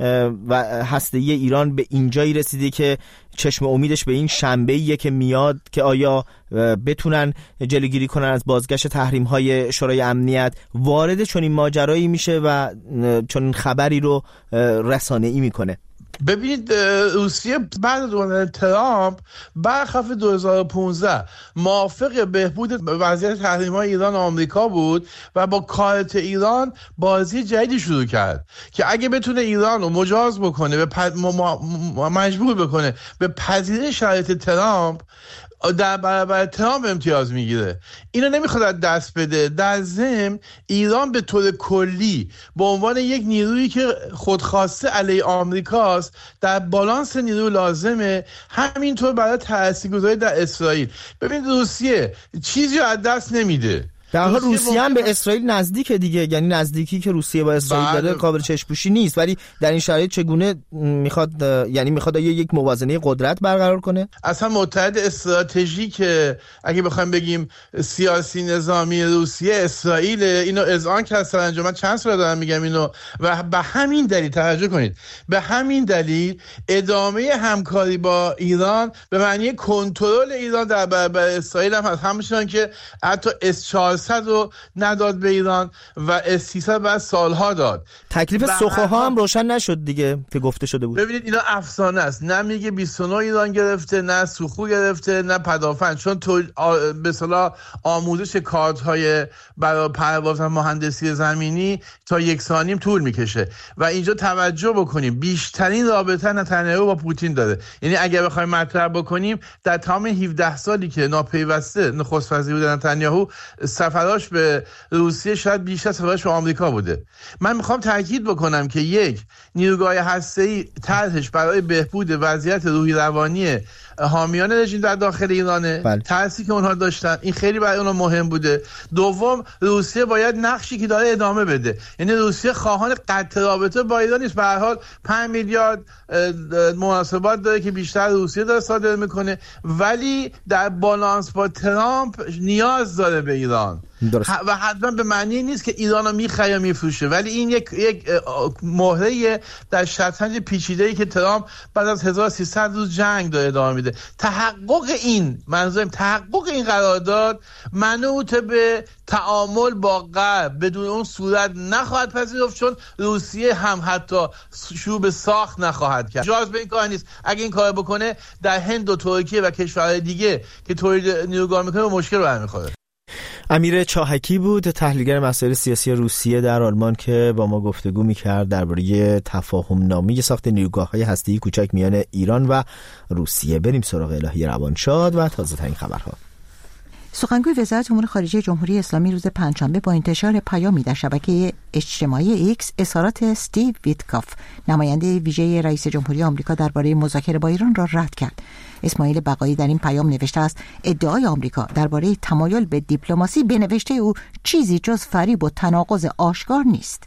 هسته‌ای ایران به اینجایی رسیده که چشم امیدش به این شنبه‌ایه که میاد که آیا بتونن جلوگیری کنن از بازگشت تحریم‌های شورای امنیت، وارد چنین ماجرایی میشه و چنین خبری رو رسانه‌ای میکنه؟ ببینید، روسیه بعد از دوران ترامپ برخلاف دو هزار و پانزده موافق بهبود وضعیت تحریم‌های ایران و آمریکا بود و با کارت ایران بازی جدیدی شروع کرد که اگه بتونه ایران رو مجاز بکنه، به پد... مجبور بکنه به پذیرش شرایط ترامپ، در برابر ترامپ امتیاز میگیره. اینو نمیخواد از دست بده. در ضمن ایران به طور کلی به عنوان یک نیرویی که خودخواسته علیه آمریکاست در بالانس نیرو لازمه، همینطور برای تاثیرگذاری در اسرائیل. ببینید روسیه چیزی رو از دست نمیده. در حال روسیه هم به اسرائیل نزدیکه دیگه، یعنی نزدیکی که روسیه با اسرائیل داره قابل چشم‌پوشی نیست، ولی در این شرایط چگونه میخواد، یعنی میخواد یک موازنه قدرت برقرار کنه؟ اصلا متحد استراتژیک که اگه بخوایم بگیم سیاسی نظامی روسیه اسرائیل، اینو اذعان کرد سرانجام. من چند سال دارم میگم اینو و به همین دلیل توجه کنید، به همین دلیل ادامه همکاری با ایران به معنی کنترل ایران در برابر اسرائیل هم هست، همچنان که حتی اس چهارصد چهارصد رو نداد به ایران و اس سیصد بعد سالها داد. تکلیف سخوها هم روشن نشد دیگه که گفته شده بود. ببینید اینا افسانه است، نه میگه بیست و نه ایران گرفته، نه سوخو گرفته، نه پدافند، چون تو به اصطلاح آموزش کارت‌های برای پرواز مهندسی زمینی تا یک سانیم طول میکشه و اینجا توجه بکنیم بیشترین رابطه نتانیاهو با پوتین داره. یعنی اگر بخوایم مطرح بکنیم در تمام هفده سالی که ناپیوسته نخست وزیر بوده نتانیاهو، سفراش به روسیه شاید بیشتر سفراش به آمریکا بوده. من میخوام تاکید بکنم که یک، نیروگاه هسته‌ای طرحش برای بهبود وضعیت روحی روانی حامیان رژیم در داخل ایرانه، بله. ترسی که اونها داشتن این خیلی برای اونها مهم بوده. دوم، روسیه باید نقشی که داره ادامه بده، یعنی روسیه خواهان قطع رابطه با ایران نیست. به هر حال پنج میلیارد مناسبات داره که بیشتر روسیه داره صادر میکنه، ولی در بالانس با ترامپ نیاز داره به ایران درست. و حتما به معنی نیست که ایرانو میخره یا میفروشه، ولی این یک یک مهره در شطرنج پیچیده‌ای که ترامپ بعد از هزار و سیصد روز جنگ داره ادامه میده. تحقق این منظورم تحقق این قرارداد منوط به تعامل با غرب بدون اون صورت نخواهد پذیرفت، چون روسیه هم حتی شروع به ساخت نخواهد کرد. جاز به این کار نیست. اگه این کار بکنه در هند و ترکیه و کشورهای دیگه که تولید نیروگاه میکنه مشکل برمیخوره. امیر چاهکی بود، تحلیلگر مسائل سیاسی روسیه در آلمان، که با ما گفتگو میکرد درباره تفاهم نامه ساخت نیروگاه‌های هسته‌ای کوچک میان ایران و روسیه. بریم سراغ الهی روانشاد و تازه ترین خبرها. سخنگوی وزارت امور خارجه جمهوری اسلامی روز پنجشنبه با انتشار پیامی در شبکه اجتماعی ایکس اظهارات استیو ویتکاف، نماینده ویژه رئیس جمهوری آمریکا درباره مذاکره با ایران را رد کرد. اسماعیل بقایی در این پیام نوشته است ادعای آمریکا درباره تمایل به دیپلماسی به نوشته او چیزی جز فریب و تناقض آشکار نیست.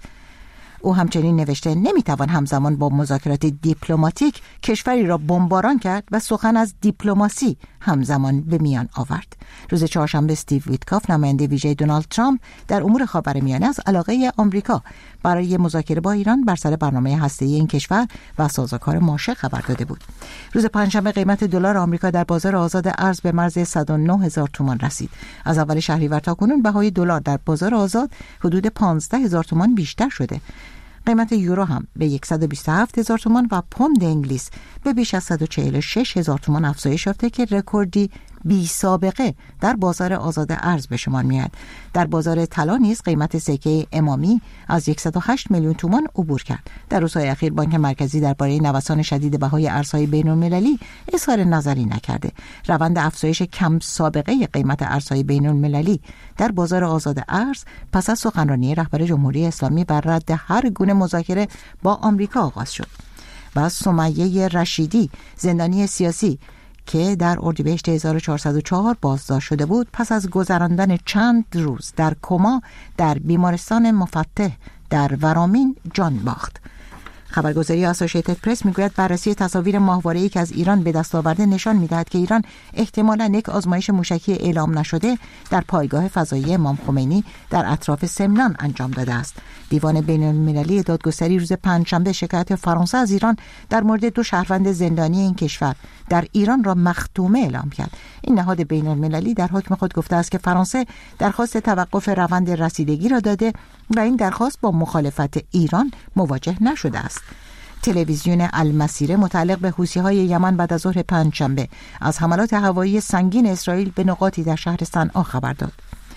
او همچنین نوشته نمیتوان همزمان با مذاکرات دیپلماتیک کشوری را بمباران کرد و سخن از دیپلماسی همزمان به میان آورد. روز چهارشنبه استیو ویتکاف، نماینده ویژه دونالد ترامپ در امور خاورمیانه، از علاقه آمریکا برای مذاکره با ایران بر سر برنامه هسته‌ای این کشور و سازوکار ماشه خبر داده بود. روز پنجشنبه قیمت دلار آمریکا در بازار آزاد ارز به مرز صد و نه هزار تومان رسید. از اول شهریور تا کنون بهای دلار در بازار آزاد حدود پانزده هزار تومان بیشتر شده. قیمت یورو هم به صد و بیست و هفت هزار تومان و پوند انگلیس به بیش از صد و چهل و شش هزار تومان افزایش یافته که رکوردی بی سابقه در بازار آزاد ارز به شمار میاد. در بازار طلا نیز قیمت سکه امامی از صد و هشت میلیون تومان عبور کرد. در روزهای اخیر بانک مرکزی درباره نوسان شدید بهای ارزهای بین‌المللی اظهار نظری نکرده. روند افزایش کم سابقه قیمت ارزهای بین‌المللی در بازار آزاد ارز پس از سخنرانی رهبر جمهوری اسلامی بر رد هر گونه مذاکره با آمریکا آغاز شد. و سمیه رشیدی، زندانی سیاسی که در اردیبهشت هزار و چهارصد و چهار بازداشت شده بود، پس از گذراندن چند روز در کما در بیمارستان مفتح در ورامین جان باخت. خبرگزاری آسوشیتد پرس میگوید بررسی تصاویر ماهواره‌ای که از ایران به دست آورده نشان میدهد که ایران احتمالاً یک آزمایش موشکی اعلام نشده در پایگاه فضایی امام خمینی در اطراف سمنان انجام داده است. دیوان بین‌المللی دادگستری روز پنجشنبه شکایت فرانسه از ایران در مورد دو شهروند زندانی این کشور در ایران را مختومه اعلام کرد. این نهاد بین‌المللی در حکم خود گفته است که فرانسه درخواست توقف روند رسیدگی را داده و این درخواست با مخالفت ایران مواجه نشده است. تلویزیون المسیره متعلق به حوثی‌های یمن بعد از ظهر پنجشنبه از حملات هوایی سنگین اسرائیل به نقاطی در شهر صنعا خبر داد.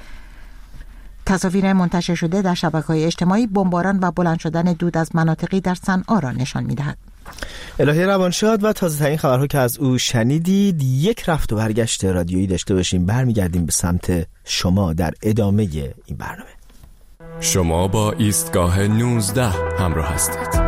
تصاویر منتشر شده در شبکه‌های اجتماعی بمباران و بلند شدن دود از مناطقی در صنعا را نشان می‌دهد. الهی روانشاد و تازه ترین خبرها که از او شنیدید. یک رفت و برگشت رادیویی داشته باشیم، برمیگردیم به سمت شما در ادامه این برنامه. شما با ایستگاه نوزده همراه هستید.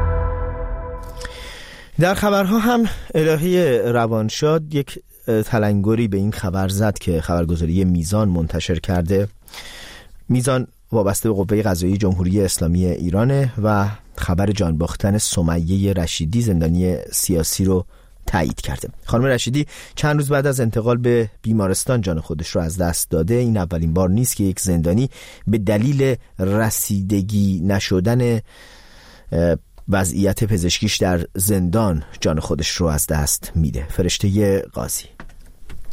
در خبرها هم الهی روانشاد یک تلنگری به این خبر زد که خبرگزاری میزان منتشر کرده. میزان وابسته به قوه قضاییه جمهوری اسلامی ایرانه و خبر جان باختن سمیه رشیدی، زندانی سیاسی، رو تایید کرده. خانم رشیدی چند روز بعد از انتقال به بیمارستان جان خودش رو از دست داده. این اولین بار نیست که یک زندانی به دلیل رسیدگی نشدن وضعیت پزشکیش در زندان جان خودش رو از دست میده. فرشته قاضی.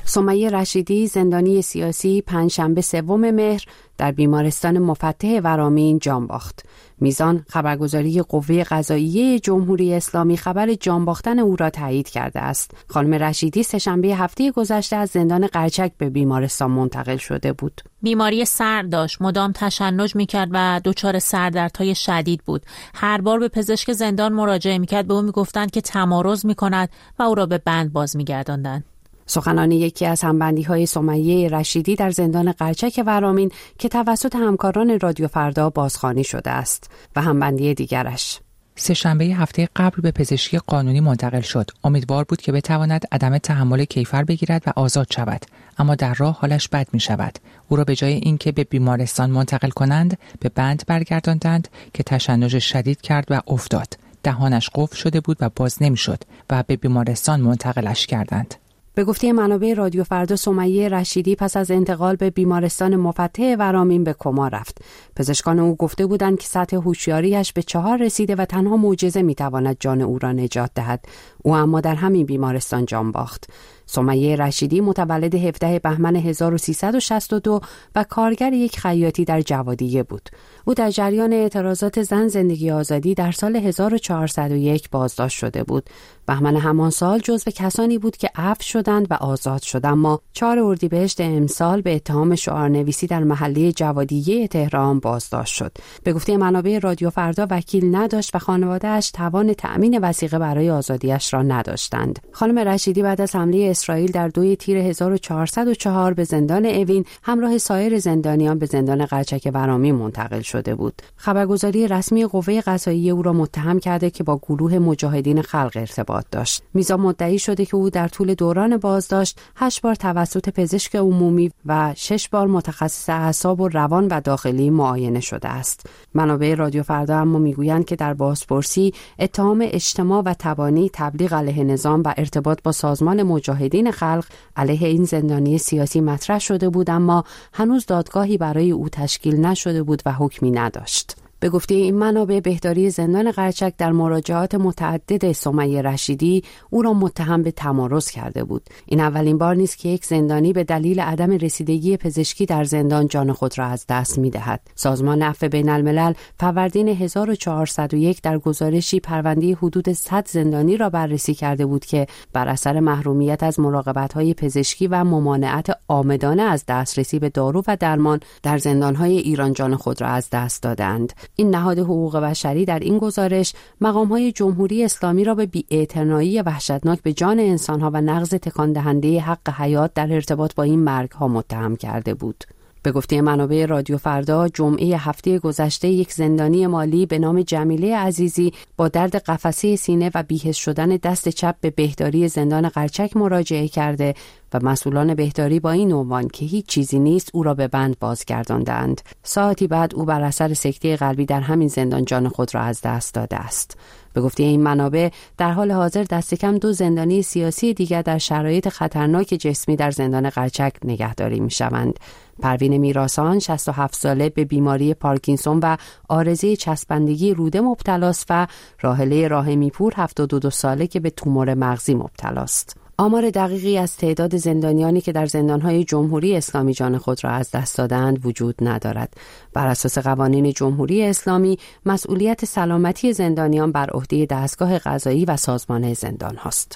سمیه رشیدی زندانی سیاسی پنجشنبه سوم مهر در بیمارستان مفتح ورامین جان باخت. میزان خبرگزاری قوه قضاییه جمهوری اسلامی خبر جان باختن او را تایید کرده است. خانم رشیدی سه‌شنبه هفته گذشته از زندان قرچک به بیمارستان منتقل شده بود. بیماری سر داشت، مدام تشنج میکرد و دچار سردردهای شدید بود. هر بار به پزشک زندان مراجعه میکرد به او میگفتند که تمارض میکند و او را به بند باز میگرداندند. سخنان یکی از همبندی‌های سمیه رشیدی در زندان قرچک ورامین که توسط همکاران رادیو فردا بازخوانی شده است و همبندی دیگرش سه‌شنبه هفته قبل به پزشکی قانونی منتقل شد. امیدوار بود که بتواند عدم تحمل کیفر بگیرد و آزاد شود، اما در راه حالش بد می شود. او را به جای اینکه به بیمارستان منتقل کنند به بند برگرداندند که تشنج شدید کرد و افتاد. دهانش قفل شده بود و باز نمی شد و به بیمارستان منتقلش کردند. به گفته منابع رادیو فردا سمیه رشیدی پس از انتقال به بیمارستان مفتح ورامین به کما رفت. پزشکان او گفته بودند که سطح هوشیاریش به چهار رسیده و تنها معجزه میتواند جان او را نجات دهد. او اما در همین بیمارستان جان باخت. سمیه رشیدی متولد هفدهم بهمن هزار و سیصد و شصت و دو و کارگر یک خیاطی در جوادیه بود. او در جریان اعتراضات زن زندگی آزادی در سال هزار و چهارصد و یک بازداشت شده بود. بهمن همان سال جزو کسانی بود که عفو شدند و آزاد شد، اما چهار اردیبهشت امسال به اتهام شعارنویسی در محله جوادیه تهران بازداشت شد. به گفته منابع رادیو فردا وکیل نداشت و خانواده‌اش توان تأمین وثیقه برای آزادیش را نداشتند. خانم رشیدی بعد از حمله اسرائیل در دوی تیر هزار و چهارصد و چهار به زندان اوین همراه سایر زندانیان به زندان قرچک ورامین منتقل شده بود. خبرگزاری رسمی قوه قضاییه او را متهم کرده که با گروه مجاهدین خلق ارتباط داشت. میزان مدعی شده که او در طول دوران بازداشت هشت بار توسط پزشک عمومی و شش بار متخصص اعصاب و روان و داخلی معاینه شده است. منابع رادیو فردا اما میگویند که در بازپرسی اتهام اجتماع و تبانی، تبلیغ علیه نظام و ارتباط با سازمان مجاهدین خلق علیه این زندانی سیاسی مطرح شده بود، اما هنوز دادگاهی برای او تشکیل نشده بود و حکمی نداشت. به گفته این منابع بهداری زندان قرچک در مراجعات متعدد سمیه رشیدی او را متهم به تمارض کرده بود. این اولین بار نیست که یک زندانی به دلیل عدم رسیدگی پزشکی در زندان جان خود را از دست می‌دهد. سازمان عفو بین الملل فروردین هزار و چهارصد و یک در گزارشی پرونده حدود صد زندانی را بررسی کرده بود که بر اثر محرومیت از مراقبت‌های پزشکی و ممانعت عامدانه از دسترسی به دارو و درمان در زندان‌های ایران جان خود را از دست دادند. این نهاد حقوق بشری در این گزارش مقام‌های جمهوری اسلامی را به بی‌اعتنایی وحشتناک به جان انسان‌ها و نقض تکان دهنده حق حیات در ارتباط با این مرگ‌ها متهم کرده بود. به گفته منابع رادیو فردا جمعه هفته گذشته یک زندانی مالی به نام جمیله عزیزی با درد قفسه سینه و بی‌حس شدن دست چپ به بهداری زندان قرچک مراجعه کرده و مسئولان بهداری با این عنوان که هیچ چیزی نیست او را به بند بازگرداندند. ساعتی بعد او بر اثر سکته قلبی در همین زندان جان خود را از دست داده است. به گفته این منابع در حال حاضر دست کم دو زندانی سیاسی دیگر در شرایط خطرناک جسمی در زندان قرچک نگهداری می‌شوند. پروین میراسان شصت و هفت ساله به بیماری پارکینسون و عارضه چسبندگی روده مبتلاست و راحله راهمیپور هفتاد و دو ساله که به تومور مغزی مبتلاست. آمار دقیقی از تعداد زندانیانی که در زندانهای جمهوری اسلامی جان خود را از دست دادند وجود ندارد. بر اساس قوانین جمهوری اسلامی مسئولیت سلامتی زندانیان بر عهده دستگاه قضایی و سازمان زندان هاست.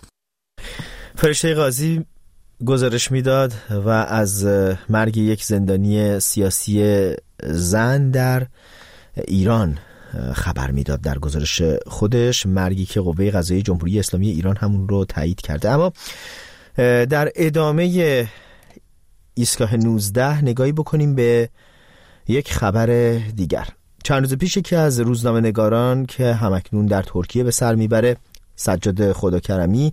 فرشته قاضی گزارش میداد و از مرگ یک زندانی سیاسی زن در ایران خبر میداد در گزارش خودش، مرگی که قوه قضاییه جمهوری اسلامی ایران همون رو تایید کرده. اما در ادامه ایستگاه نوزده نگاهی بکنیم به یک خبر دیگر. چند روز پیش که از روزنامه نگاران که همکنون در ترکیه به سر میبره، سجاد خداکرمی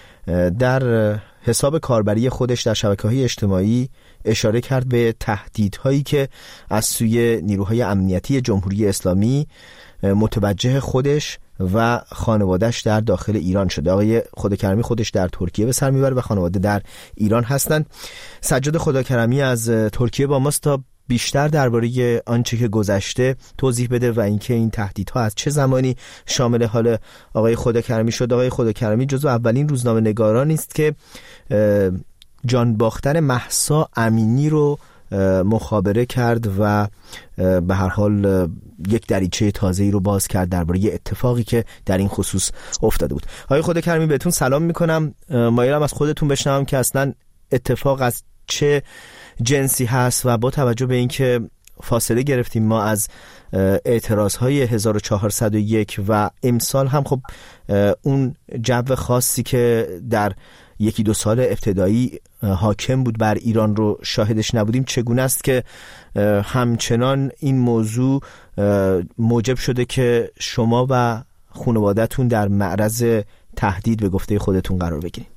در حساب کاربری خودش در شبکه‌های اجتماعی اشاره کرد به تهدیدهایی که از سوی نیروهای امنیتی جمهوری اسلامی متوجه خودش و خانواده‌اش در داخل ایران شده. آقای خداکرمی خودش در ترکیه به سر میبره و خانواده در ایران هستند. سجاد خداکرمی از ترکیه با ماست تا بیشتر درباره آنچه که گذشته توضیح بده و اینکه این تهدیدها از چه زمانی شامل حال آقای خداکرمی شد. آقای خداکرمی جزو اولین روزنامه نگارانی است که جان باختن مهسا امینی رو مخابره کرد و به هر حال یک دریچه تازه‌ای رو باز کرد درباره یه اتفاقی که در این خصوص افتاده بود. آقای خودکرمی بهتون سلام میکنم. مایلم از خودتون بشنوم که اصلا اتفاق از چه جنسی هست و با توجه به اینکه فاصله گرفتیم ما از اعتراضهای هزار و چهارصد و یک و امسال هم خب اون جو خاصی که در یکی دو سال ابتدایی حاکم بود بر ایران رو شاهدش نبودیم، چگونه است که همچنان این موضوع موجب شده که شما و خانواده‌تون در معرض تهدید به گفته خودتون قرار بگیرید؟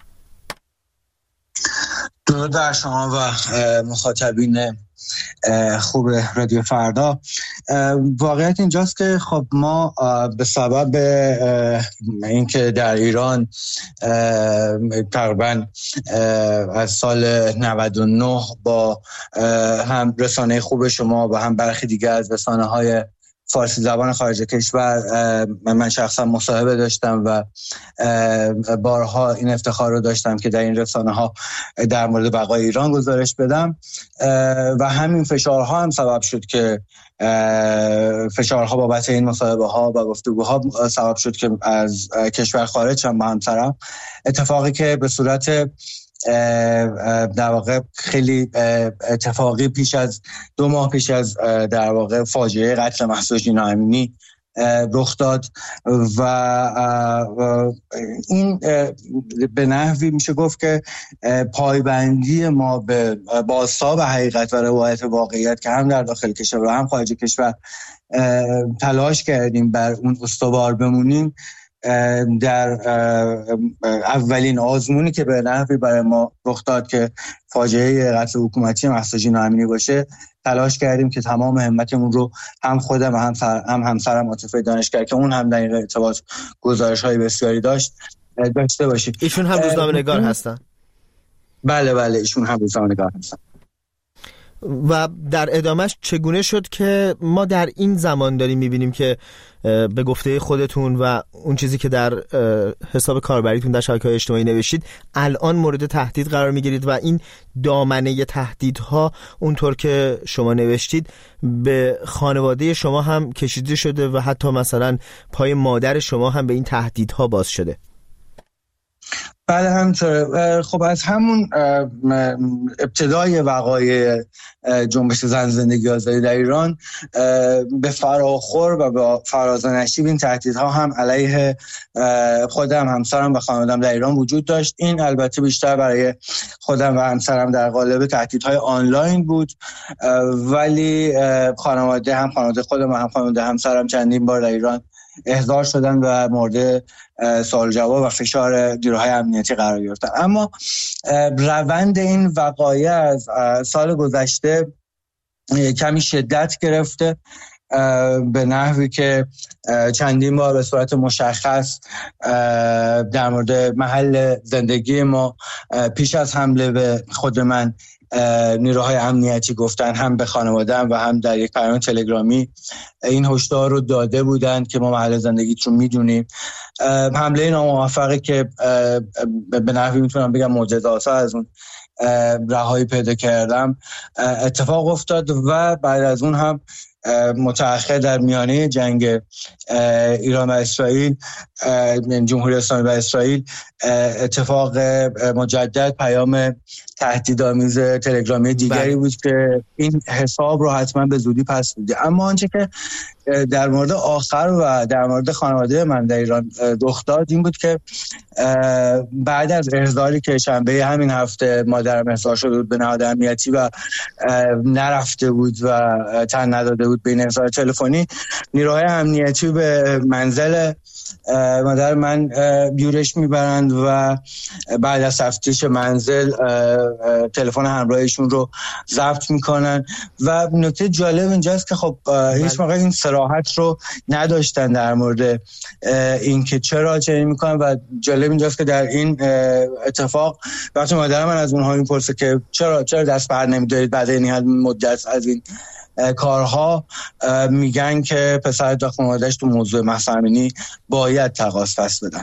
درود بر شما و مخاطبین خوب رادیو فردا. واقعیت اینجاست که خب ما به سبب اینکه در ایران تقریبا از سال نود و نه با هم رسانه خوب شما و هم برخی دیگر از رسانه‌های فارسی زبان خارج کشور من شخصا مصاحبه داشتم و بارها این افتخار رو داشتم که در این رسانه ها در مورد بقای ایران گزارش بدم و همین فشارها هم سبب شد که فشارها بابت این مصاحبه ها و گفتگوها سبب شد که از کشور خارج هم با همسرم، اتفاقی که به صورت در واقع خیلی اتفاقی پیش از دو ماه پیش از در واقع فاجعه قتل مهسا جینا امینی رخ داد و این به نحوی میشه گفت که پایبندی ما به بازتاب حقیقت و روایت واقعیت که هم در داخل کشور و هم خارج کشور تلاش کردیم بر اون استوار بمونیم، در اولین آزمونی که به نحوی برای ما رخ داد که فاجعه قتل حکومتی مهسا جینا امینی باشه، تلاش کردیم که تمام همتمون رو هم خودم و هم هم همسرم عاطفه دانشگر که اون هم در این ارتباط گزارش‌های بسیاری داشت داشته باشیم. ایشون هم روزنامه‌نگار هستن؟ بله بله ایشون هم روزنامه‌نگار هستن. و در ادامهش چگونه شد که ما در این زمان داریم میبینیم که به گفته خودتون و اون چیزی که در حساب کاربریتون در شبکه‌های اجتماعی نوشتید الان مورد تهدید قرار میگیرید و این دامنه تهدیدها اونطور که شما نوشتید به خانواده شما هم کشیده شده و حتی مثلا پای مادر شما هم به این تهدیدها باز شده؟ بله همینطوره. خب از همون ابتدای وقایع جنبش زن زندگی آزادی در ایران به فراخور و به فراز و نشیب این تهدیدها هم علیه خودم، همسرم و خانواده‌ام در ایران وجود داشت. این البته بیشتر برای خودم و همسرم در قالب تهدیدهای آنلاین بود، ولی خانواده هم خانواده خودم و هم خانواده همسرم چندین بار در ایران احضار شدن و مورد سوال جواب و فشار نیروهای امنیتی قرار گرفتن. اما روند این وقایع از سال گذشته کمی شدت گرفته به نحوی که چندین بار به صورت مشخص در مورد محل زندگی ما پیش از حمله به خود من نیروهای امنیتی گفتن، هم به خانواده‌ام و هم در یک پیام تلگرامی این هشدار رو داده بودند که ما محل زندگیت رو میدونیم. حمله ناموفقی که به نحوی میتونم بگم معجزه‌آسا از اون رهایی پیدا کردم اتفاق افتاد و بعد از اون هم متأخر در میانه جنگ ایران و اسرائیل، جمهوری اسلامی و اسرائیل، اتفاق مجدد پیام تهدیدآمیز تلگرامی دیگری بود که این حساب رو حتما به زودی پس میده. اما آنچه که در مورد آخر و در مورد خانواده من در ایران رخ داد این بود که بعد از احضاری که شنبه همین هفته مادرم احضار شده بود به نهاد امنیتی و نرفته بود و تن نداده بود به این احضار تلفنی، نیروهای امنیتی به منزل مادر من یورش میبرند و بعد از تفتیش منزل تلفن همراهشون رو ضبط میکنن و نکته جالب اینجاست که خب هیچ موقع این صراحت رو نداشتن در مورد این که چرا چنین میکنن و جالب اینجاست که در این اتفاق وقتی مادر من از اونها میپرسه که چرا چرا دست بر نمیدارید بعد این مدت از این کارها، میگن که پسر تا خانواده‌اش تو موضوع مهسا امینی با باید تقاضا فصل بدن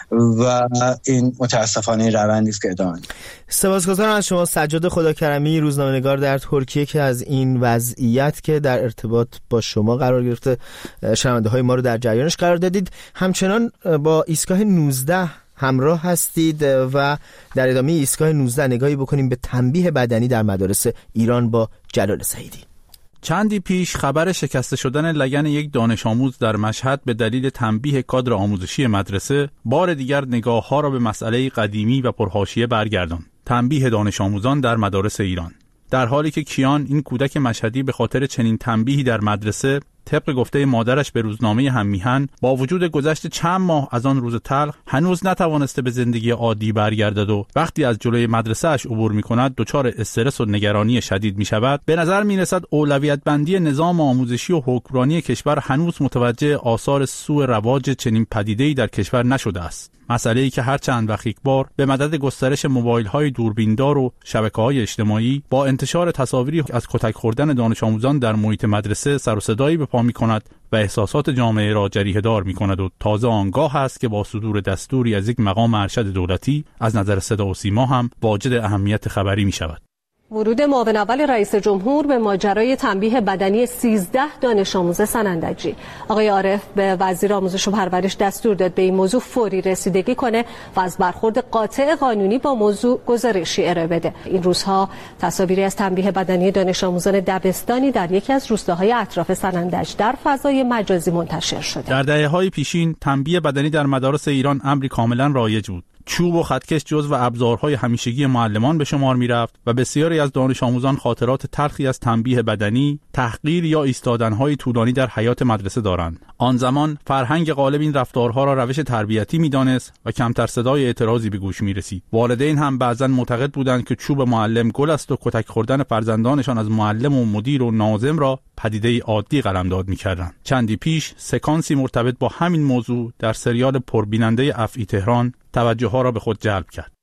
و این متاسفانه روندی است که ادامه می‌یابد. سپاسگزارم از شما سجاد خداکرمی، روزنامه‌نگار در ترکیه، که از این وضعیت که در ارتباط با شما قرار گرفته شنونده‌های ما رو در جریانش قرار دادید. همچنان با ایستگاه نوزده همراه هستید و در ادامه ایستگاه نوزده نگاهی بکنیم به تنبیه بدنی در مدارس ایران با جلال سعیدی. چندی پیش خبر شکسته شدن لگن یک دانش آموز در مشهد به دلیل تنبیه کادر آموزشی مدرسه بار دیگر نگاه‌ها را به مسئله قدیمی و پرحاشیه برگرداند. تنبیه دانش آموزان در مدارس ایران، در حالی که کیان، این کودک مشهدی، به خاطر چنین تنبیهی در مدرسه طبق گفته مادرش به روزنامه هممیهن با وجود گذشت چند ماه از آن روز تلخ هنوز نتوانسته به زندگی عادی برگردد و وقتی از جلوی مدرسه اش عبور می‌کند دچار استرس و نگرانی شدید می‌شود، به نظر می‌رسد اولویت بندی نظام آموزشی و حکمرانی کشور هنوز متوجه آثار سوء رواج چنین پدیده‌ای در کشور نشده است. مسئله‌ای که هر چند وقت یک بار به مدد گسترش موبایل‌های دوربیندار و شبکه‌های اجتماعی با انتشار تصاویری از کتک خوردن دانش آموزان در محیط مدرسه سر و صدایی به پا می‌کند و احساسات جامعه را جریحه‌دار می‌کند و تازه آنگاه است که با صدور دستوری از یک مقام ارشد دولتی از نظر صدا و سیما هم واجد اهمیت خبری می‌شود. ورود معاون اول رئیس جمهور به ماجرای تنبیه بدنی سیزده دانش آموز سنندجی. آقای عارف به وزیر آموزش و پرورش دستور داد به این موضوع فوری رسیدگی کنه و از برخورد قاطع قانونی با موضوع گزارشی ارائه بده. این روزها تصاویری از تنبیه بدنی دانش آموزان دبستانی در یکی از روستاهای اطراف سنندج در فضای مجازی منتشر شده. در دهه‌های پیشین تنبیه بدنی در مدارس ایران امری کاملا رایج بود. چوب و خطکش جزو ابزارهای همیشگی معلمان به شمار می‌رفت و بسیاری از دانش آموزان خاطرات تلخی از تنبیه بدنی، تحقیر یا ایستادن‌های طولانی در حیات مدرسه دارند. آن زمان فرهنگ غالب این رفتارها را روش تربیتی می‌دانست و کمتر صدای اعتراضی به گوش می‌رسید. والدین هم بعضاً معتقد بودند که چوب معلم گل است و کتک خوردن فرزندانشان از معلم و مدیر و ناظم را پدیده عادی قلمداد می‌کردند. چندی پیش سکانسی مرتبط با همین موضوع در سریال پربیننده افعی تهران توجه ها را به خود جلب کرد.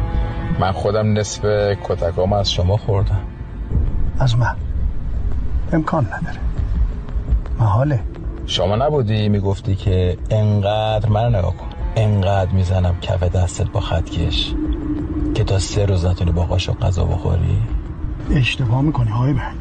من خودم نصف کتکام از شما خوردم. از من؟ امکان نداره. محاله. شما نبودی میگفتی که انقدر من نگاه کن، انقدر میزنم کف دستت با خطکش که تا سه روز نتونی با قاشق غذا بخوری؟ اشتباه میکنی های من.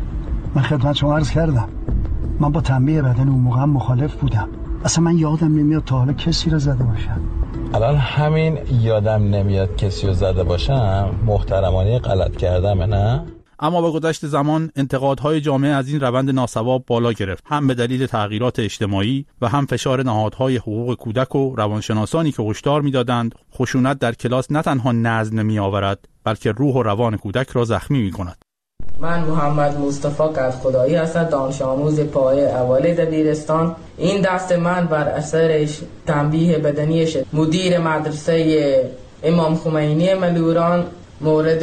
من خدمت شما عرض کردم من با تنبیه بدن اون موقع مخالف بودم. اصلا من یادم نمیاد تا حالا کسی رو زده باشم. الان همین یادم نمیاد کسی رو زده باشم محترمانه غلط کردم، نه؟ اما با گذشت زمان انتقادهای جامعه از این روند ناسواب بالا گرفت، هم به دلیل تغییرات اجتماعی و هم فشار نهادهای حقوق کودک و روانشناسانی که هشدار می‌دادند خشونت در کلاس نه تنها نظم نمی‌آورد بلکه روح و روان کودک را زخمی می‌کند. من محمد مصطفی قدخدایی هستم، دانش آموز پایه اول دبیرستان. این دست من بر اثر تنبیه بدنیش مدیر مدرسه امام خمینی ملوران مورد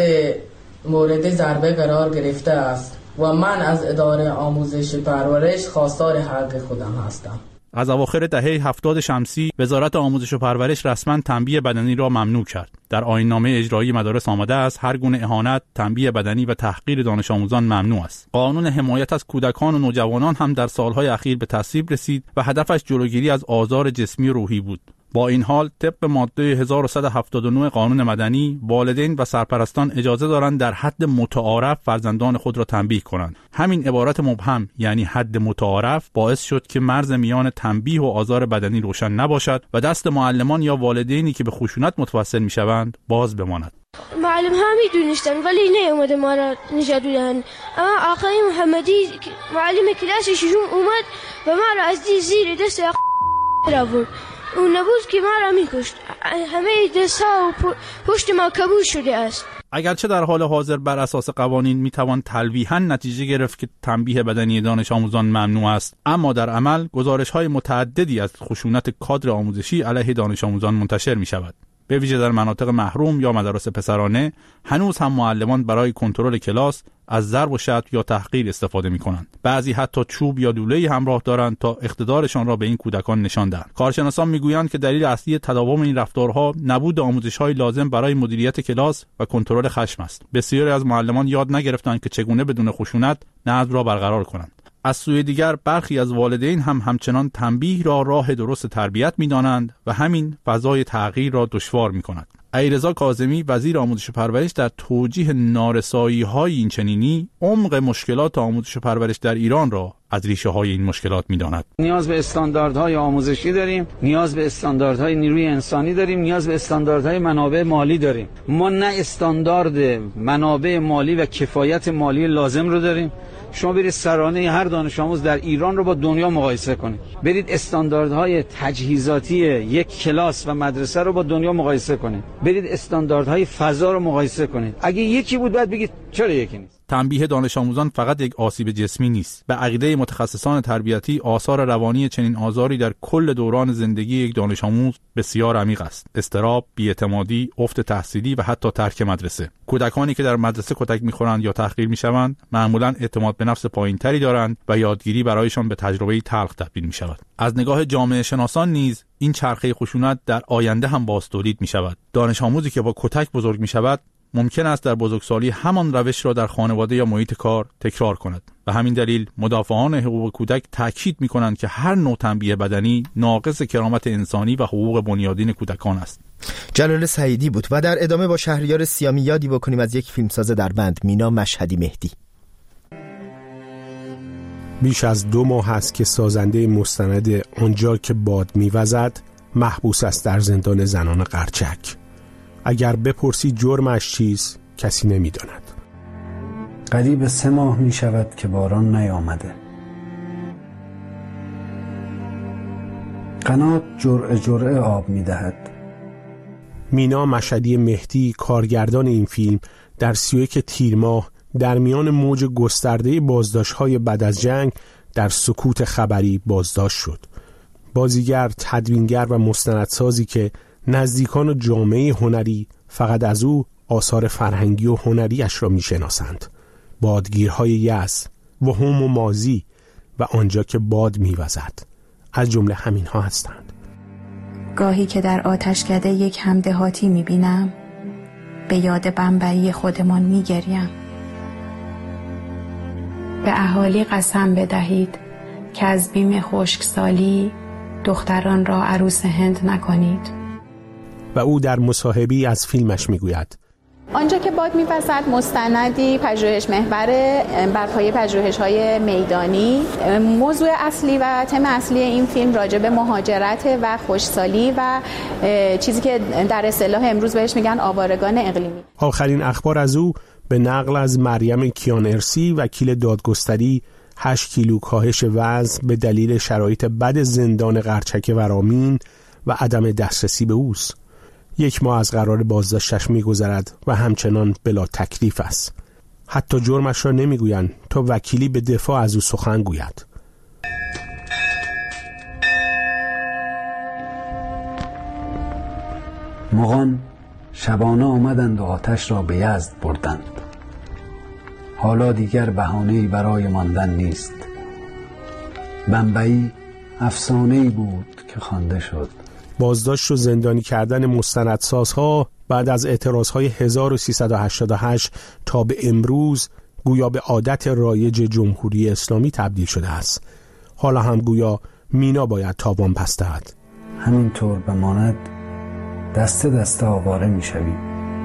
مورد ضربه قرار گرفته است و من از اداره آموزش پرورش خواستار حق خودم هستم. از اواخر دهه هفتاد شمسی وزارت آموزش و پرورش رسما تنبیه بدنی را ممنوع کرد. در آیین‌نامه اجرایی مدارس آمده است هر گونه اهانت، تنبیه بدنی و تحقیر دانش آموزان ممنوع است. قانون حمایت از کودکان و نوجوانان هم در سالهای اخیر به تصویب رسید و هدفش جلوگیری از آزار جسمی و روحی بود. با این حال طبق ماده هزار و صد و هفتاد و نه قانون مدنی والدین و سرپرستان اجازه دارند در حد متعارف فرزندان خود را تنبیه کنند. همین عبارت مبهم یعنی حد متعارف باعث شد که مرز میان تنبیه و آزار بدنی روشن نباشد و دست معلمان یا والدینی که به خشونت متوسل میشوند باز بماند. معلم ها میدونستن ولی نیومده ما را نجات بدن. اما آقای محمدی معلم کلاس ششم اومد و ما را از زیر دست را برد. اون نبود که ما را میکشت. همه دست ها و پشت ما کبود شده است. اگرچه در حال حاضر بر اساس قوانین میتوان تلویحاً نتیجه گرفت که تنبیه بدنی دانش آموزان ممنوع است، اما در عمل گزارش‌های متعددی از خشونت کادر آموزشی علیه دانش آموزان منتشر می‌شود. به ویژه در مناطق محروم یا مدارس پسرانه هنوز هم معلمان برای کنترل کلاس از ضرب و شتم یا تحقیر استفاده می‌کنند. بعضی حتی چوب یا لوله‌ای همراه دارند تا اقتدارشان را به این کودکان نشان دهند. کارشناسان می‌گویند که دلیل اصلی تداوم این رفتارها نبود آموزش‌های لازم برای مدیریت کلاس و کنترل خشم است. بسیاری از معلمان یاد نگرفتند که چگونه بدون خشونت نظم را برقرار کنند. از سوی دیگر برخی از والدین هم همچنان تنبیه را راه درست تربیت می‌دانند و همین فضای تغییر را دشوار می‌کند. علیرضا کاظمی وزیر آموزش و پرورش در توجیه نارسایی‌های این چنینی عمق مشکلات آموزش و پرورش در ایران را از ریشه‌های این مشکلات می‌داند. نیاز به استانداردهای آموزشی داریم، نیاز به استانداردهای نیروی انسانی داریم، نیاز به استانداردهای منابع مالی داریم. ما نه استاندارد منابع مالی و کفایت مالی لازم رو داریم. شما برید سرانه هر دانش آموز در ایران رو با دنیا مقایسه کنید. برید استانداردهای تجهیزاتی یک کلاس و مدرسه رو با دنیا مقایسه کنید. برید استانداردهای فضا رو مقایسه کنید. اگه یکی بود باید بگید چرا یکی نیست. تنبیه دانش آموزان فقط یک آسیب جسمی نیست. به عقیده متخصصان تربیتی آثار روانی چنین آزاری در کل دوران زندگی یک دانش آموز بسیار عمیق است. اضطراب، بی‌اعتمادی، افت تحصیلی و حتی ترک مدرسه. کودکانی که در مدرسه کتک می‌خورند یا تحقیر می‌شوند، معمولاً اعتماد به نفس پایین‌تری دارند و یادگیری برایشان به تجربه‌ای تلخ تبدیل می‌شود. از نگاه جامعه شناسان نیز این چرخه خشونت در آینده هم بازتولید می‌شود. دانش آموزی که با کتک بزرگ می‌شود ممکن است در بزرگسالی همان روش را در خانواده یا محیط کار تکرار کند. به همین دلیل مدافعان حقوق کودک تاکید می‌کنند که هر نوع تنبیه بدنی ناقض کرامت انسانی و حقوق بنیادین کودکان است. جلال سعیدی بود و در ادامه با شهریار سیامی یادی بکنیم از یک فیلمساز در بند، مینا مشهدی مهدی. بیش از دو ماه است که سازنده مستند آنجا که باد می‌وزد محبوس است در زندان زنان قرچک. اگر بپرسی جرمش چیست کسی نمی‌داند. قریب سه ماه می شود که باران نیامده. قنات جرعه جرعه آب می دهد. مینا مشهدی مهدی کارگردان این فیلم در سی و یک تیر ماه در میان موج گسترده بازداشت‌های بعد از جنگ در سکوت خبری بازداشت شد. بازیگر، تدوینگر و مستندسازی که نزدیکان و جامعه هنری فقط از او آثار فرهنگی و هنریش را میشناسند. بادگیرهای یأس، وهم و مازی و آنجا که باد میوزد از جمله همین ها هستند. گاهی که در آتشکده یک همدهاتی میبینم به یاد بمبئی خودمان میگریم. به اهالی قسم بدهید که از بیم خشکسالی دختران را عروس هند نکنید. و او در مصاحبه‌ای از فیلمش میگوید آنجا که باد می‌وزد مستندی پژوهش محور بر پایه پژوهش‌های میدانی. موضوع اصلی و تم اصلی این فیلم راجع به مهاجرت و خوشسالی و چیزی که در اصطلاح امروز بهش میگن آوارگان اقلیمی. آخرین اخبار از او به نقل از مریم کیانرسی وکیل دادگستری هشت کیلو کاهش وزن به دلیل شرایط بد زندان قرچک ورامین و عدم دسترسی به اوست. یک ماه از قرار بازداشتش می‌گذرد و همچنان بلا تکلیف است. حتی جرمش را نمی‌گویند تا وکیلی به دفاع از او سخن گوید. مغان شبانه آمدند و آتش را به یزد بردند. حالا دیگر بهانه‌ای برای ماندن نیست. بمبئی افسانه‌ای بود که خوانده شد. بازداشت و زندانی کردن مستندسازها بعد از اعتراضهای هزار و سیصد و هشتاد و هشت تا به امروز گویا به عادت رایج جمهوری اسلامی تبدیل شده است. حالا هم گویا مینا باید تاوان پس دهد. همینطور بماند دسته دسته آواره می شویم.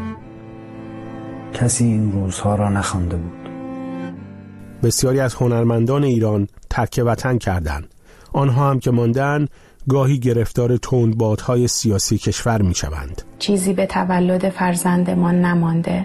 کسی این روزها را نخوانده بود. بسیاری از هنرمندان ایران ترک وطن کردند. آنها هم که ماندن گاهی گرفتار تندبادهای سیاسی کشور می شوند. چیزی به تولد فرزندمان نمانده.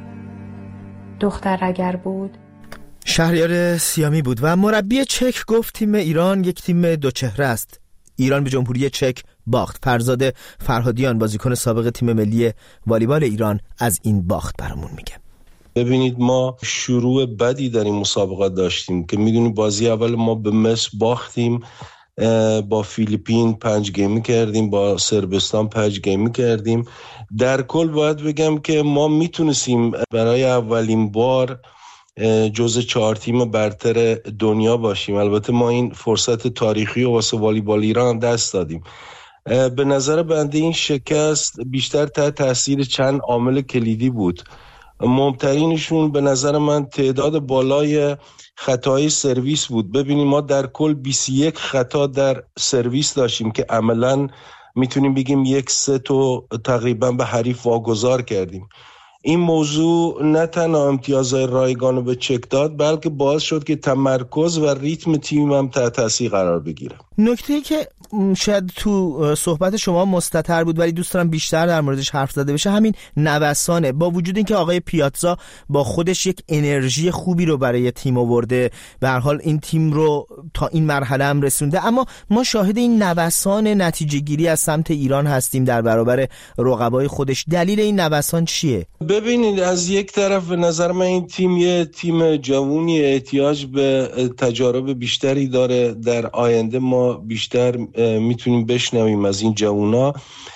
دختر اگر بود. شهریار سیامی بود و مربی چک گفت تیم ایران یک تیم دوچهره است. ایران به جمهوری چک باخت. فرزاد فرهادیان بازیکن سابق تیم ملی والیبال ایران از این باخت برامون میگه. ببینید ما شروع بدی در این مسابقات داشتیم که میدونید بازی اول ما به مصر باختیم، با فیلیپین پنج گیمی کردیم، با صربستان پنج گیمی کردیم. در کل باید بگم که ما میتونستیم برای اولین بار جزء چهار تیم برتر دنیا باشیم. البته ما این فرصت تاریخی و واسه والیبال ایران دست دادیم. به نظر بنده این شکست بیشتر تحت تاثیر چند عامل کلیدی بود. مهمترینشون به نظر من تعداد بالای خطای سرویس بود. ببینیم ما در کل بیست و یک خطا در سرویس داشتیم که عملاً میتونیم بگیم یک ست رو تقریبا به حریف واگذار کردیم. این موضوع نه تنها امتیازهای رایگان رو به چک داد، بلکه باعث شد که تمرکز و ریتم تیم هم تحت تاثیر قرار بگیره. نکته‌ای که شاید تو صحبت شما مستتر بود ولی دوست دارم بیشتر در موردش حرف زده بشه همین نوسانه. با وجود اینکه آقای پیاتزا با خودش یک انرژی خوبی رو برای تیم آورده، به هر حال این تیم رو تا این مرحله هم رسونده، اما ما شاهد این نوسان نتیجه گیری از سمت ایران هستیم در برابر رقبای خودش. دلیل این نوسان چیه؟ ببینید، از یک طرف به نظر من این تیم یه تیم جوونی، احتیاج به تجارب بیشتری داره. در آینده ما بیشتر میتونیم بشنویم از این جوونا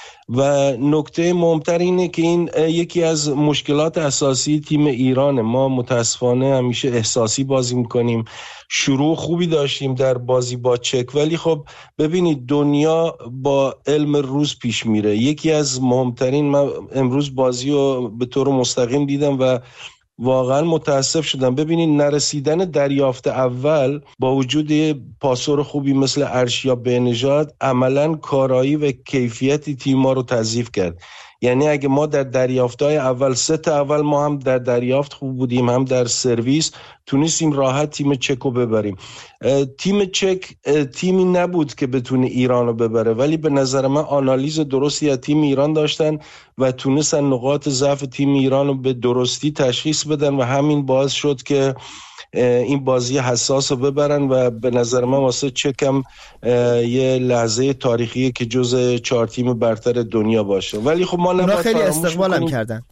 و نکته مهمتر اینه که این یکی از مشکلات اساسی تیم ایرانه. ما متاسفانه همیشه احساسی بازی میکنیم. شروع خوبی داشتیم در بازی با چک، ولی خب ببینید دنیا با علم روز پیش میره. یکی از مهمترین، من امروز بازی رو به طور مستقیم دیدم و واقعا متاسف شدم. ببینید نرسیدن دریافت اول با وجود پاسور خوبی مثل ارشیا بهنژاد عملا کارایی و کیفیت تیم ما رو تضعیف کرد. یعنی اگه ما در دریافت‌های اول ست اول ما هم در دریافت خوب بودیم، هم در سرویس تونستیم راحت تیم چک رو ببریم. تیم چک تیمی نبود که بتونه ایران رو ببره، ولی به نظر من آنالیز درستی از تیم ایران داشتن و تونستن نقاط ضعف تیم ایران رو به درستی تشخیص بدن و همین باعث شد که این بازی حساس رو ببرن و به نظر من واسه چکم یه لحظه تاریخیه که جز چهار تیم برتر دنیا باشه. ولی خب ما نباید خیلی استقبالم کردن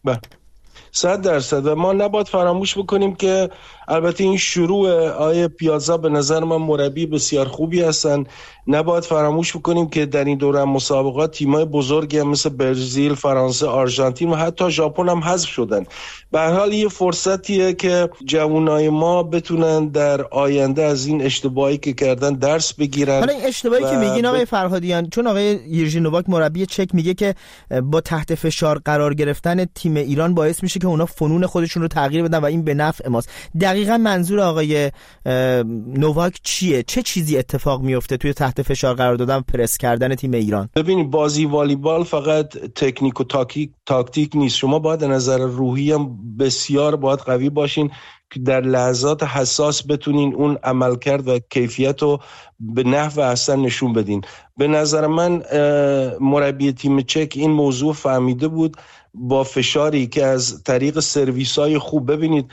صد درصد و ما نباید فراموش بکنیم که البته این شروع آیه پیازا به نظر من مربی بسیار خوبی هستن. نباید فراموش بکنیم که در این دوره مسابقات تیمای بزرگی هم مثل برزیل، فرانسه، آرژانتین و حتی ژاپن هم حذف شدن. به هر حال یه فرصتیه که جوانای ما بتونن در آینده از این اشتباهی که کردن درس بگیرن. حالا این اشتباهی که میگین آقای فرهادیان، چون آقای یرژی نوواک مربی چک میگه که با تحت فشار قرار گرفتن تیم ایران باعث میشه که اونا فنون خودشون رو تغییر بدن و این به نفع ماست. دقیقاً منظور آقای نوواک چیه؟ چه چیزی اتفاق میفته توی تحت فشار قرار دادن پرس کردن تیم ایران؟ ببینید بازی والیبال فقط تکنیک و تاکتیک تاکتیک نیست. شما باید نظر روحی هم بسیار باید قوی باشین که در لحظات حساس بتونین اون عملکرد و کیفیت رو به نحو احسن نشون بدین. به نظر من مربی تیم چک این موضوع فهمیده بود. با فشاری که از طریق سرویس‌های خوب، ببینید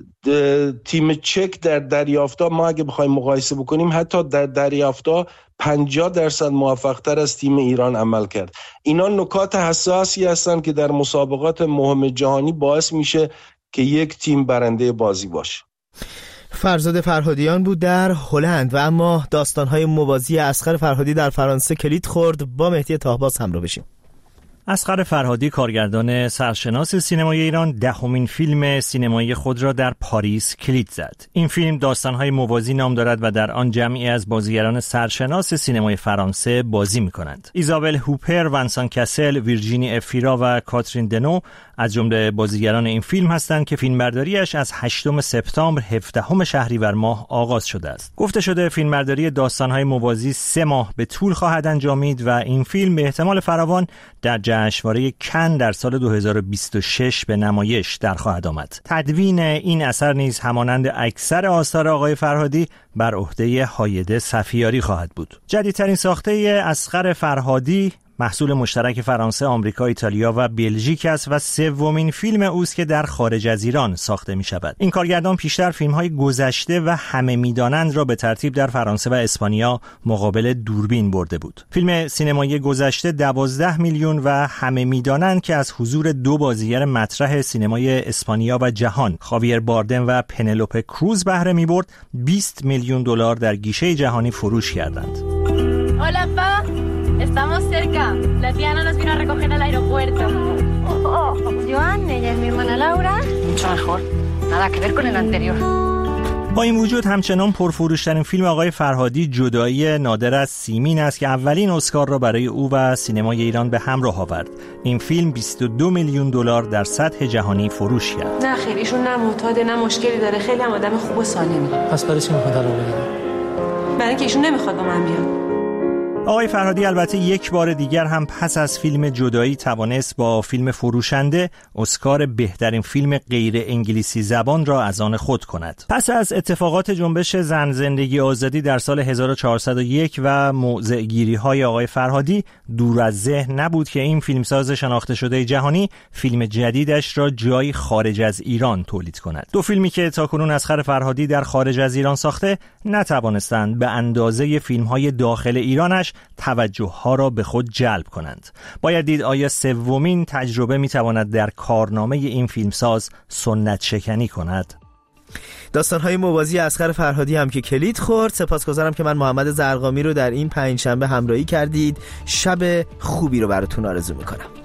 تیم چک در دریافت‌ها ما اگه بخوایم مقایسه بکنیم حتی در دریافت‌ها پنجاه درصد موفق‌تر از تیم ایران عمل کرد. اینا نکات حساسی هستن که در مسابقات مهم جهانی باعث میشه که یک تیم برنده بازی باشه. فرزاد فرهادیان بود در هلند. و اما داستان‌های موازی اصغر فرهادی در فرانسه کلید خورد. با مهدی طاهباز همراه بشیم. اصغر فرهادی، کارگردان سرشناس سینمای ایران، دهمین فیلم سینمایی خود را در پاریس کلید زد. این فیلم داستان‌های موازی نام دارد و در آن جمعی از بازیگران سرشناس سینمای فرانسه بازی می‌کنند. ایزابل هوپر، ونسان کسل، ویرجینی افیرا و کاترین دنو از جمله بازیگران این فیلم هستند که فیلمبرداریش از هشتم سپتامبر هفدهم شهریور ماه آغاز شده است. گفته شده فیلمبرداری داستان‌های موازی سه ماه به طول خواهد انجامید و این فیلم به احتمال فراوان در جشنواره کن در سال دو هزار و بیست و شش به نمایش در خواهد آمد. تدوین این اثر نیز همانند اکثر آثار آقای فرهادی بر عهده هایده صفیاری خواهد بود. جدیدترین ساخته اصغر فرهادی محصول مشترک فرانسه، آمریکا، ایتالیا و بلژیک است و سومین فیلم اوست که در خارج از ایران ساخته می شود. این کارگردان پیشتر فیلم‌های گذشته و همه می‌دانند را به ترتیب در فرانسه و اسپانیا مقابل دوربین برده بود. فیلم سینمایی گذشته دوازده میلیون و همه می‌دانند که از حضور دو بازیگر مطرح سینمای اسپانیا و جهان، خاویر باردم و پنلوپه کروز بهره می‌برد، بیست میلیون دلار در گیشه جهانی فروش کردند. Estamos cerca. La tía no nos vino a recoger al aeropuerto. Oh, oh, Joan, ella es mi hermana Laura. Mucho mejor. Nada que ver con el anterior. با این وجود همچنان پرفروشترین فیلم آقای فرهادی جدایی نادر از سیمین است که اولین اسکار را برای او و سینمای ایران به همراه آورد. این فیلم بیست و دو میلیون دلار در سطح جهانی فروش کرد. نه خیلی ایشون نه معتاده نه مشکلی داره، خیلی هم آدم خوب و سالمی. پس برای چی میخواد الان بگیره؟ برای اینکه ایشون نمیخواد با من بیاد. آقای فرهادی البته یک بار دیگر هم پس از فیلم جدایی توانست با فیلم فروشنده اسکار بهترین فیلم غیر انگلیسی زبان را از آن خود کند. پس از اتفاقات جنبش زن زندگی آزادی در سال هزار و چهارصد و یک و موضع‌گیری‌های آقای فرهادی دور از ذهن نبود که این فیلمساز شناخته شده جهانی فیلم جدیدش را جایی خارج از ایران تولید کند. دو فیلمی که تاکنون اسقر فرهادی در خارج از ایران ساخته نتوانستند به اندازه فیلم‌های داخل ایرانش توجه ها را به خود جلب کنند. باید دید آیا سومین تجربه میتواند در کارنامه این فیلمساز سنت شکنی کند. داستان‌های موازی اسقر فرهادی هم که کلید خورد. سپاسگزارم که من محمد زرقامی رو در این پنجشنبه همراهی کردید. شب خوبی رو براتون آرزو میکنم.